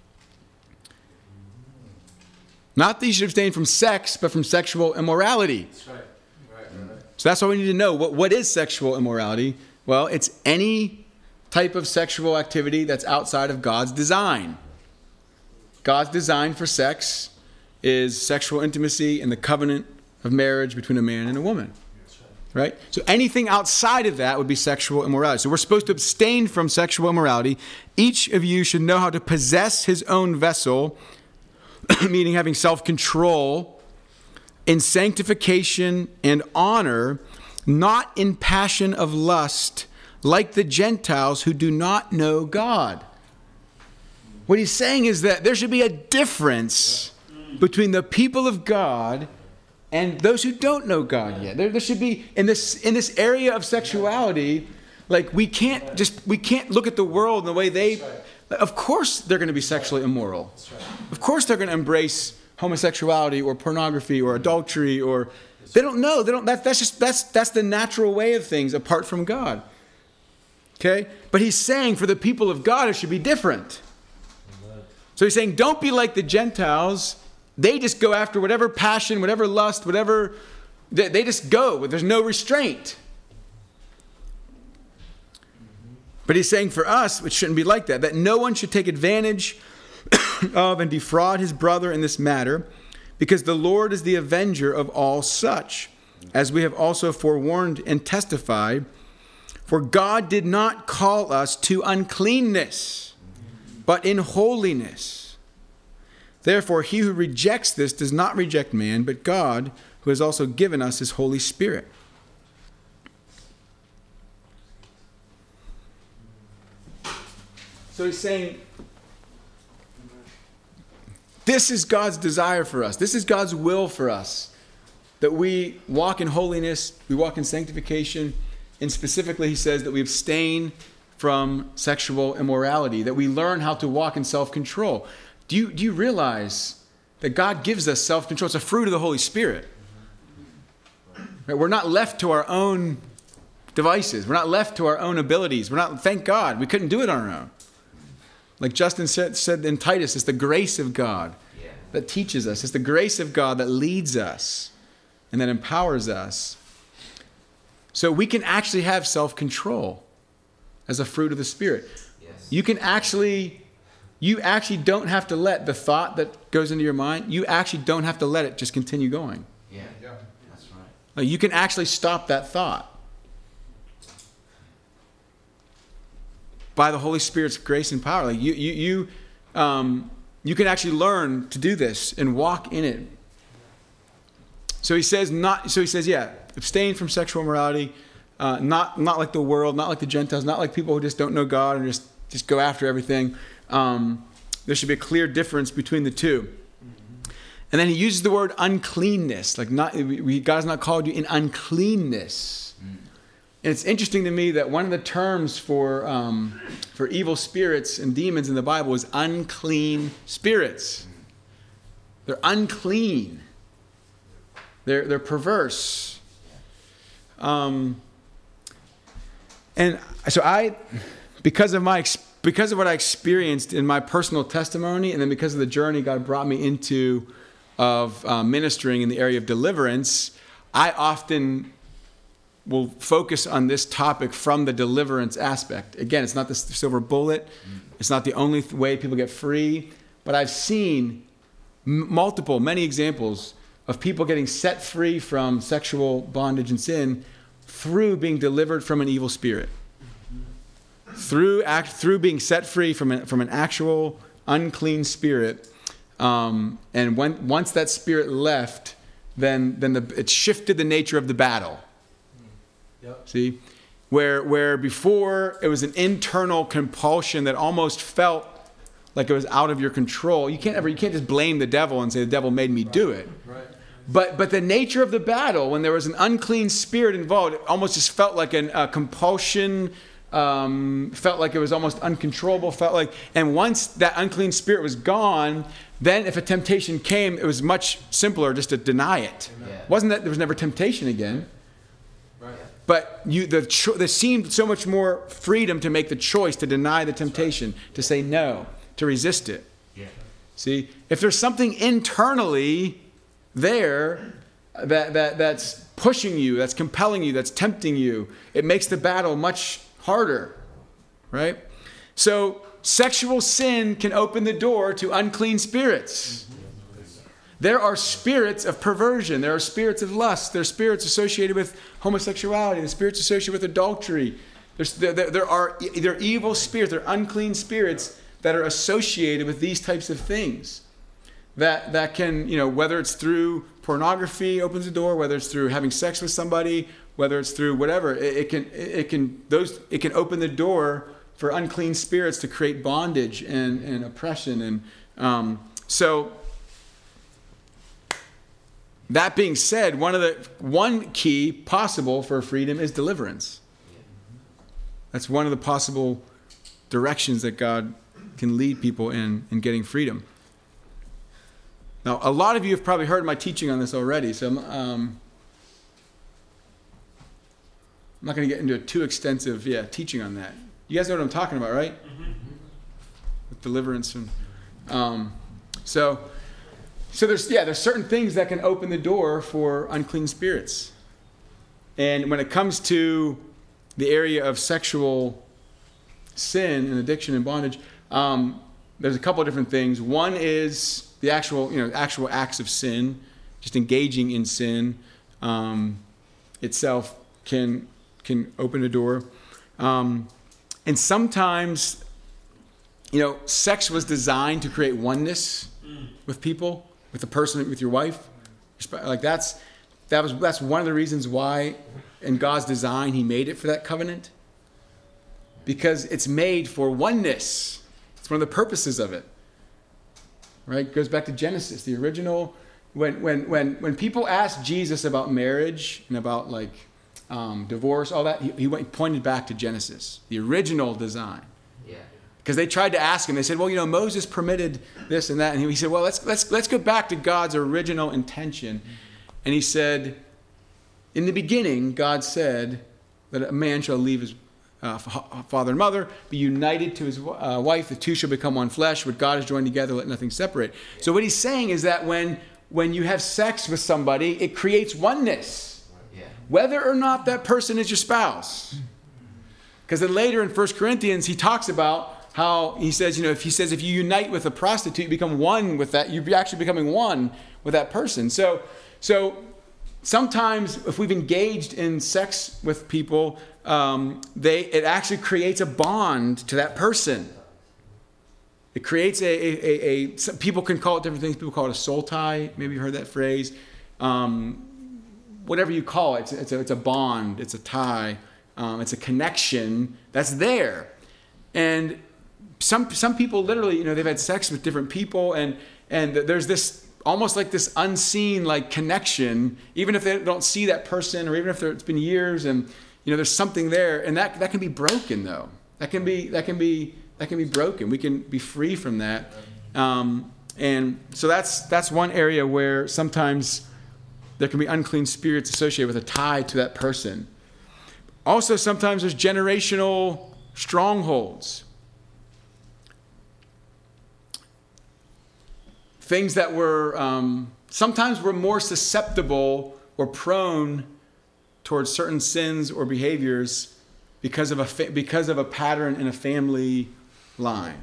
Speaker 1: Not that you should abstain from sex, but from sexual immorality. That's right. Right, right. So that's why we need to know what, what is sexual immorality. Well, it's any type of sexual activity that's outside of God's design. God's design for sex is sexual intimacy and the covenant of marriage between a man and a woman. Right? So anything outside of that would be sexual immorality. So we're supposed to abstain from sexual immorality. Each of you should know how to possess his own vessel, meaning having self-control, in sanctification and honor, not in passion of lust, like the Gentiles who do not know God. What he's saying is that there should be a difference between the people of God and those who don't know God yet. There, there should be, in this in this area of sexuality, like we can't just, we can't look at the world in the way they, of course they're going to be sexually immoral. Of course they're going to embrace homosexuality or pornography or adultery, or they don't know. They don't, that, that's just, that's, that's the natural way of things apart from God. Okay? But he's saying for the people of God, it should be different. So he's saying, don't be like the Gentiles. They just go after whatever passion, whatever lust, whatever, they, they just go. There's no restraint. But he's saying for us, it shouldn't be like that, that no one should take advantage of and defraud his brother in this matter, because the Lord is the avenger of all such, as we have also forewarned and testified. For God did not call us to uncleanness, but in holiness. Therefore, he who rejects this does not reject man, but God, who has also given us his Holy Spirit. So he's saying, this is God's desire for us. This is God's will for us. That we walk in holiness, we walk in sanctification, and specifically he says that we abstain from sexual immorality, that we learn how to walk in self-control. Do you, do you realize that God gives us self-control? It's a fruit of the Holy Spirit. Right? We're not left to our own devices. We're not left to our own abilities. We're not, thank God, we couldn't do it on our own. Like Justin said, said in Titus, it's the grace of God yeah. that teaches us. It's the grace of God that leads us and that empowers us. So we can actually have self-control as a fruit of the Spirit. Yes. You can actually, you actually don't have to let the thought that goes into your mind, you actually don't have to let it just continue going.
Speaker 3: Yeah, yeah. That's right.
Speaker 1: Like you can actually stop that thought by the Holy Spirit's grace and power. Like you, you, you, um, you can actually learn to do this and walk in it. So he says, not. So he says, yeah, abstain from sexual immorality, uh, not not like the world, not like the Gentiles, not like people who just don't know God and just just go after everything. Um, there should be a clear difference between the two. Mm-hmm. And then he uses the word uncleanness, like not we, God has not called you in uncleanness. Mm. And it's interesting to me that one of the terms for um, for evil spirits and demons in the Bible is unclean spirits. They're unclean. They're they're perverse. Um, and so I, because of my because of what I experienced in my personal testimony, and then because of the journey God brought me into of uh, ministering in the area of deliverance, I often will focus on this topic from the deliverance aspect. Again, it's not the silver bullet. It's not the only th- way people get free. But I've seen m- multiple, many examples of people getting set free from sexual bondage and sin through being delivered from an evil spirit. Through act, through being set free from an, from an actual unclean spirit. Um, and when, once that spirit left, then, then the, it shifted the nature of the battle. Yep. See? Where, where before it was an internal compulsion that almost felt like it was out of your control. You can't ever, you can't just blame the devil and say the devil made me right. do it. Right. But but the nature of the battle, when there was an unclean spirit involved, it almost just felt like an, a compulsion, um, felt like it was almost uncontrollable, felt like, and once that unclean spirit was gone, then if a temptation came, it was much simpler just to deny it. Yeah. Wasn't that there was never temptation again? Right. But you, the cho- there seemed so much more freedom to make the choice to deny the temptation, to say no, to resist it. Yeah. See, if there's something internally there that, that that's pushing you, that's compelling you, that's tempting you, it makes the battle much harder, right? So sexual sin can open the door to unclean spirits. There are spirits of perversion. There are spirits of lust. There are spirits associated with homosexuality. There are spirits associated with adultery. There's, there, there are there are evil spirits. There are unclean spirits that are associated with these types of things. That that can, you know, whether it's through pornography opens the door, whether it's through having sex with somebody, whether it's through whatever, it, it can it can those it can open the door for unclean spirits to create bondage and, and oppression. And um, so that being said, one of the one key possible for freedom is deliverance. That's one of the possible directions that God can lead people in in getting freedom. Now, a lot of you have probably heard my teaching on this already, so um, I'm not going to get into a too extensive yeah, teaching on that. You guys know what I'm talking about, right? Mm-hmm. With deliverance. And, um, so, so there's yeah, there's certain things that can open the door for unclean spirits. And when it comes to the area of sexual sin and addiction and bondage, um, there's a couple of different things. One is the actual, you know, actual acts of sin, just engaging in sin um, itself can can open a door. Um, and sometimes, you know, sex was designed to create oneness mm. with people, with the person, with your wife. Like that's that was that's one of the reasons why, in God's design, He made it for that covenant, because it's made for oneness. It's one of the purposes of it. Right? It goes back to Genesis, the original. When when when when people asked Jesus about marriage and about like um, divorce, all that, he, he went, he pointed back to Genesis, the original design.
Speaker 3: Yeah.
Speaker 1: Because they tried to ask him, they said, well, you know, Moses permitted this and that, and he, he said, well, let's let's let's go back to God's original intention, and he said, in the beginning, God said that a man shall leave his uh, father and mother, be united to his uh, wife, the two shall become one flesh. What God has joined together, let nothing separate. So what he's saying is that when when you have sex with somebody, it creates oneness,
Speaker 3: Yeah.
Speaker 1: whether or not that person is your spouse. Because then later in First Corinthians, he talks about how he says, you know, if he says if you unite with a prostitute, you become one with that. You're actually becoming one with that person. So, so sometimes if we've engaged in sex with people, um, they it actually creates a bond to that person. It creates a, a, a, a some people can call it different things. People call it a soul tie. Maybe you heard that phrase. Um, whatever you call it, it's, it's, a, it's a bond. It's a tie. Um, it's a connection that's there. And some some people literally, you know, they've had sex with different people, and and there's this almost like this unseen like connection, even if they don't see that person, or even if it's been years, and you know, there's something there, and that that can be broken though. That can be that can be that can be broken. We can be free from that, um, and so that's that's one area where sometimes there can be unclean spirits associated with a tie to that person. Also, sometimes there's generational strongholds. Things that were, um, sometimes we're more susceptible or prone towards certain sins or behaviors because of a fa- because of a pattern in a family line.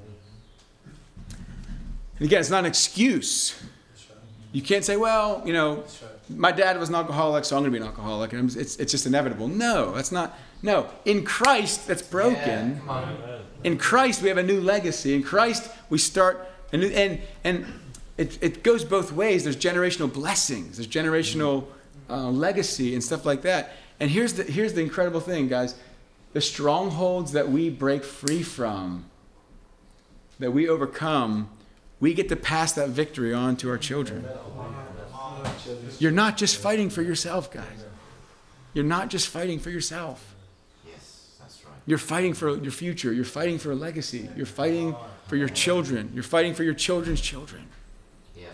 Speaker 1: And again, it's not an excuse. You can't say, well, you know, my dad was an alcoholic, so I'm going to be an alcoholic, and it's it's just inevitable. No, that's not. No, in Christ, that's broken.
Speaker 3: Yeah, come on.
Speaker 1: In Christ, we have a new legacy. In Christ, we start a new, and and it it goes both ways. There's generational blessings. There's generational uh, legacy and stuff like that. And here's the here's the incredible thing, guys. The strongholds that we break free from, that we overcome, we get to pass that victory on to our children. You're not just fighting for yourself, guys. You're not just fighting for yourself.
Speaker 3: Yes, that's right.
Speaker 1: You're fighting for your future. You're fighting for a legacy. You're fighting for your children. You're fighting for your children's children.
Speaker 3: Yeah.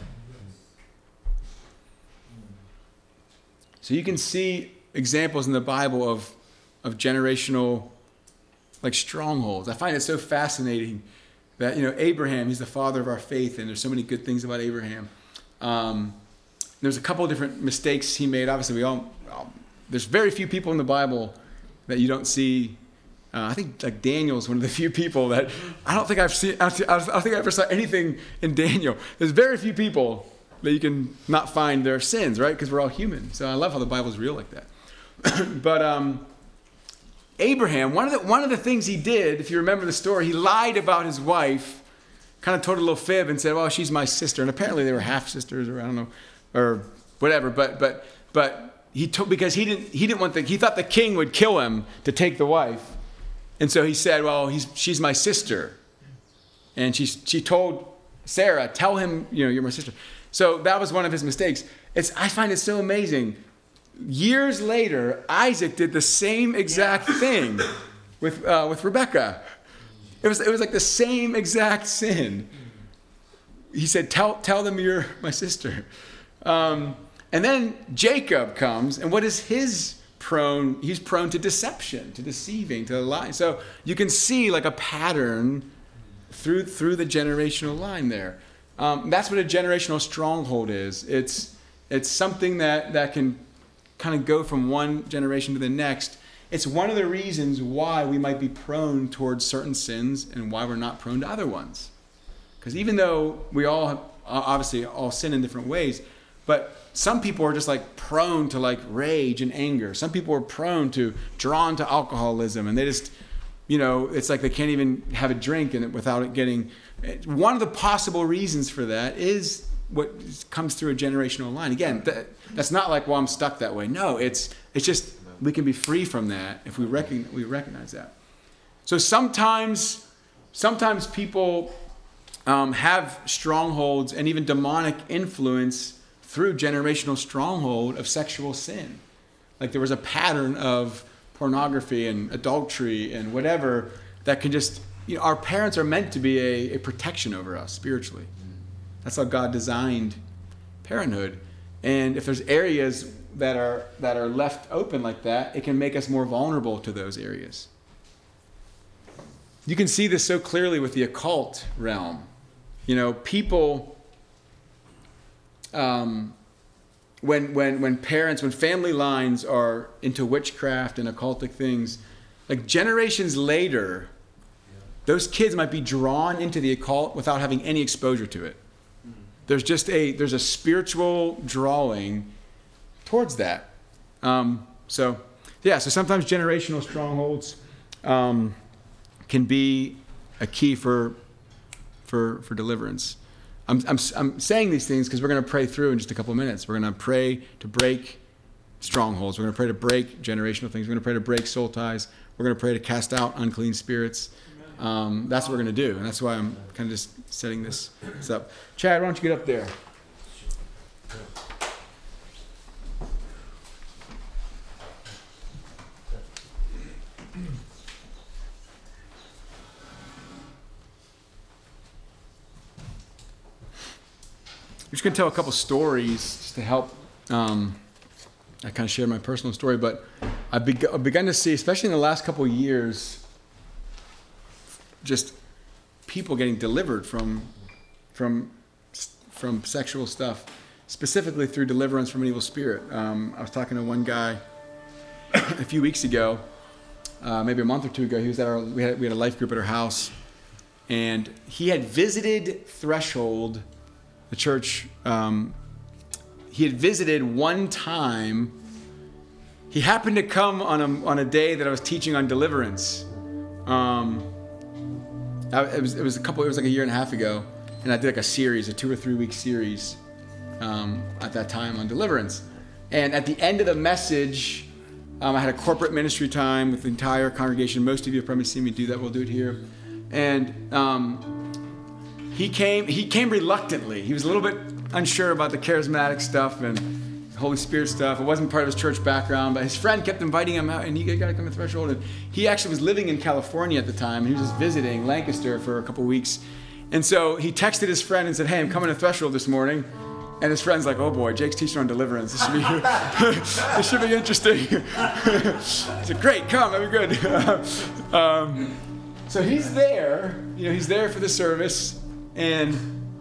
Speaker 1: So you can see examples in the Bible of, of generational like strongholds. I find it so fascinating that, you know, Abraham, he's the father of our faith, and there's so many good things about Abraham. Um, there's a couple of different mistakes he made. Obviously, we all, all there's very few people in the Bible that you don't see. Uh, I think like Daniel's one of the few people that I don't think I've seen. I don't think I ever saw anything in Daniel. There's very few people that you can not find their sins, right? Because we're all human. So I love how the Bible's real like that. But um, Abraham, one of the one of the things he did, if you remember the story, he lied about his wife, kind of told a little fib and said, "Well, she's my sister." And apparently they were half sisters, or I don't know, or whatever. But but but he told because he didn't he didn't want the he thought the king would kill him to take the wife, and so he said, "Well, he's she's my sister," and she she told Sarah, "Tell him, you know, you're my sister." So that was one of his mistakes. It's I find it so amazing. Years later, Isaac did the same exact thing with uh, with Rebekah. It was it was like the same exact sin. He said, "Tell tell them you're my sister," um, and then Jacob comes, and what is his prone? He's prone to deception, to deceiving, to lying. So you can see like a pattern through through the generational line there. Um, that's what a generational stronghold is. It's it's something that that can kind of go from one generation to the next. It's one of the reasons why we might be prone towards certain sins and why we're not prone to other ones. Because even though we all have, obviously all sin in different ways, but some people are just like prone to like rage and anger. Some people are prone to drawn to alcoholism, and they just, you know, it's like they can't even have a drink and without it getting. One of the possible reasons for that is what comes through a generational line. Again, that, that's not like, well, I'm stuck that way. No, it's it's just we can be free from that if we recognize, we recognize that. So sometimes, sometimes people um, have strongholds and even demonic influence through generational stronghold of sexual sin. Like there was a pattern of pornography and adultery and whatever that can just, you know, our parents are meant to be a, a protection over us spiritually. That's how God designed parenthood. And if there's areas that are that are left open like that, it can make us more vulnerable to those areas. You can see this so clearly with the occult realm. You know, people, um, when when when parents, when family lines are into witchcraft and occultic things, like generations later, those kids might be drawn into the occult without having any exposure to it. There's just a there's a spiritual drawing towards that. Um, so yeah, so sometimes generational strongholds um, can be a key for for for deliverance. I'm I'm I'm saying these things because we're going to pray through in just a couple of minutes. We're going to pray to break strongholds. We're going to pray to break generational things. We're going to pray to break soul ties. We're going to pray to cast out unclean spirits. Um, that's what we're going to do, and that's why I'm kind of just setting this, this up. Chad, why don't you get up there? I'm just going to tell a couple stories just to help. Um, I kind of share my personal story, but I've, be- I've begun to see, especially in the last couple of years, just people getting delivered from from from sexual stuff, specifically through deliverance from an evil spirit. Um, I was talking to one guy a few weeks ago, uh, maybe a month or two ago. He was at our we had we had a life group at our house, and he had visited Threshold, the church. Um, he had visited one time. He happened to come on a on a day that I was teaching on deliverance. Um, It was it was a couple. It was like a year and a half ago, and I did like a series, a two or three week series, um, at that time on deliverance. And at the end of the message, um, I had a corporate ministry time with the entire congregation. Most of you have probably seen me do that. We'll do it here. And um, he came. He came reluctantly. He was a little bit unsure about the charismatic stuff and Holy Spirit stuff. It wasn't part of his church background, but his friend kept inviting him out, and he got to come to Threshold. And he actually was living in California at the time. He was just visiting Lancaster for a couple weeks. And so he texted his friend and said, "Hey, I'm coming to Threshold this morning." And his friend's like, "Oh boy, Jake's teaching on deliverance. This should be, this should be interesting." I said, "Great, come, that'd be good." um, so he's there, you know, he's there for the service, and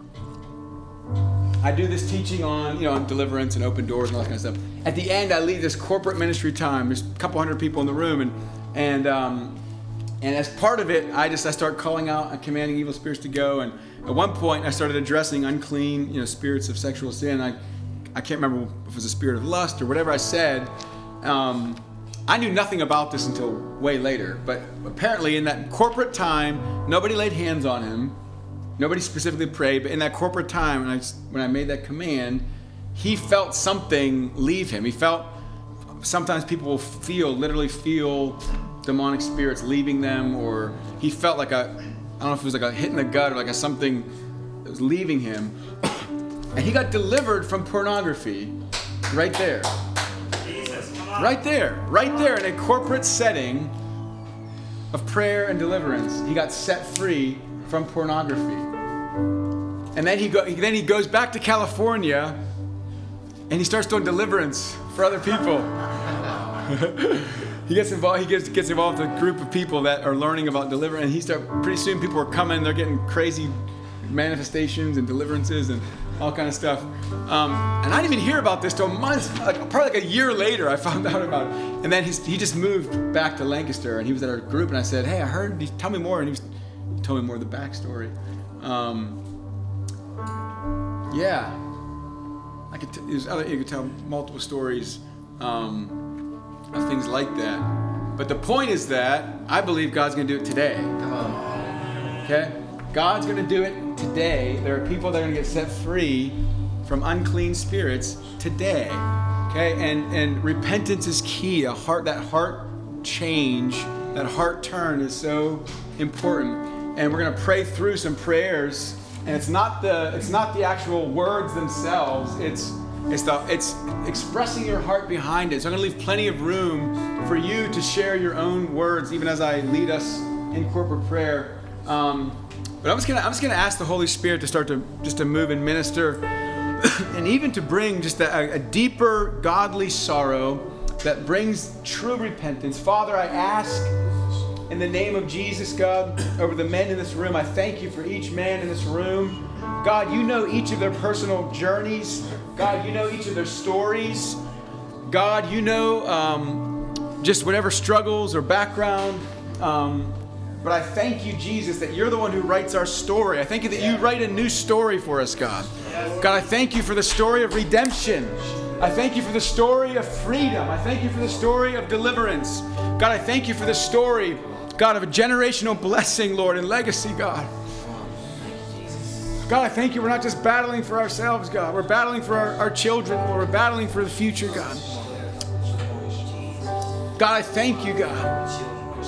Speaker 1: I do this teaching on, you know, on deliverance and open doors and all that kind of stuff. At the end, I lead this corporate ministry time. There's a couple hundred people in the room, and and um, and as part of it, I just I start calling out and commanding evil spirits to go. And at one point, I started addressing unclean, you know, spirits of sexual sin. I I can't remember if it was a spirit of lust or whatever I said. Um, I knew nothing about this until way later, but apparently in that corporate time, nobody laid hands on him. Nobody specifically prayed, but in that corporate time, when I, when I made that command, he felt something leave him. He felt, sometimes people will feel, literally feel demonic spirits leaving them, or he felt like a, I don't know if it was like a hit in the gut or like a something that was leaving him. And he got delivered from pornography right there.
Speaker 2: Jesus, come on.
Speaker 1: Right there, right there in a corporate setting of prayer and deliverance. He got set free from pornography. And then he go, then he goes back to California and he starts doing deliverance for other people. he gets involved he gets gets involved with a group of people that are learning about deliverance, and he start pretty soon people are coming, they're getting crazy manifestations and deliverances and all kind of stuff. Um, and I didn't even hear about this till months, like probably like a year later I found out about it. And then he's, he just moved back to Lancaster, and he was at our group, and I said, "Hey, I heard, tell me more." And he was He told me more of the backstory. Um, yeah, I could. T- there's other. You could tell multiple stories um, of things like that. But the point is that I believe God's going to do it today.
Speaker 3: Come on.
Speaker 1: Okay, God's going to do it today. There are people that are going to get set free from unclean spirits today. Okay, and and repentance is key. A heart, that heart change, that heart turn is so important. and we're going to pray through some prayers. And it's not the it's not the actual words themselves. It's it's the it's expressing your heart behind it. So I'm going to leave plenty of room for you to share your own words, even as I lead us in corporate prayer. Um, but I'm just gonna I'm just gonna ask the Holy Spirit to start to just to move and minister, and even to bring just a, a deeper godly sorrow that brings true repentance. Father, I ask in the name of Jesus, God, over the men in this room, I thank you for each man in this room. God, you know each of their personal journeys. God, you know each of their stories. God, you know um, just whatever struggles or background. Um, but I thank you, Jesus, that you're the one who writes our story. I thank you that you write a new story for us, God. God, I thank you for the story of redemption. I thank you for the story of freedom. I thank you for the story of deliverance. God, I thank you for the story, God, of a generational blessing, Lord, and legacy, God. God, I thank you we're not just battling for ourselves, God. We're battling for our, our children, Lord. We're battling for the future, God. God, I thank you, God.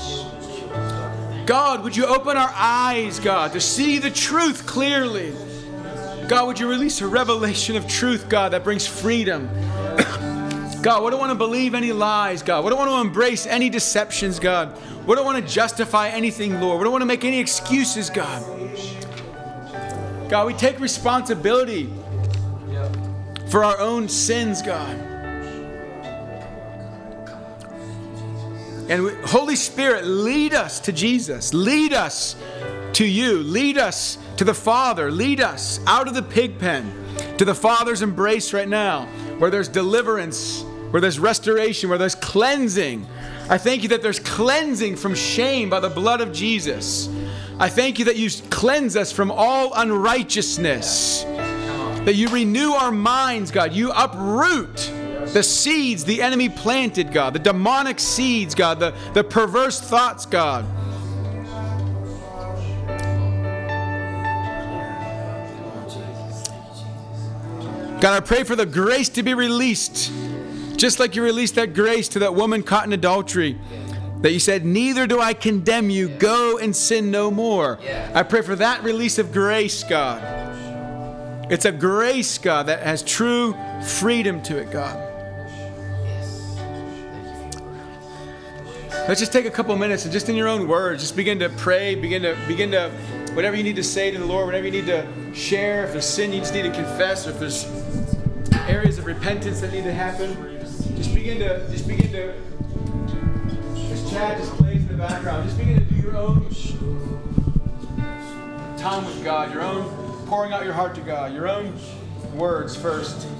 Speaker 1: God, would you open our eyes, God, to see the truth clearly? God, would you release a revelation of truth, God, that brings freedom? God, we don't want to believe any lies, God. We don't want to embrace any deceptions, God. We don't want to justify anything, Lord. We don't want to make any excuses, God. God, we take responsibility for our own sins, God. And we, Holy Spirit, lead us to Jesus. Lead us to you. Lead us to the Father. Lead us out of the pig pen to the Father's embrace right now, where there's deliverance, where there's restoration, where there's cleansing. I thank you that there's cleansing from shame by the blood of Jesus. I thank you that you cleanse us from all unrighteousness, that you renew our minds, God. You uproot the seeds the enemy planted, God, the demonic seeds, God, the, the perverse thoughts, God. God, I pray for the grace to be released, just like you released that grace to that woman caught in adultery, that you said, neither do I condemn you, go and sin no more. I pray for that release of grace, God. It's a grace, God, that has true freedom to it, God. Let's just take a couple minutes and just in your own words, just begin to pray, begin to, begin to, whatever you need to say to the Lord, whatever you need to share, if there's sin you just need to confess, or if there's areas of repentance that need to happen, just begin to, just begin to, as Chad just plays in the background, just begin to do your own time with God, your own pouring out your heart to God, your own words first.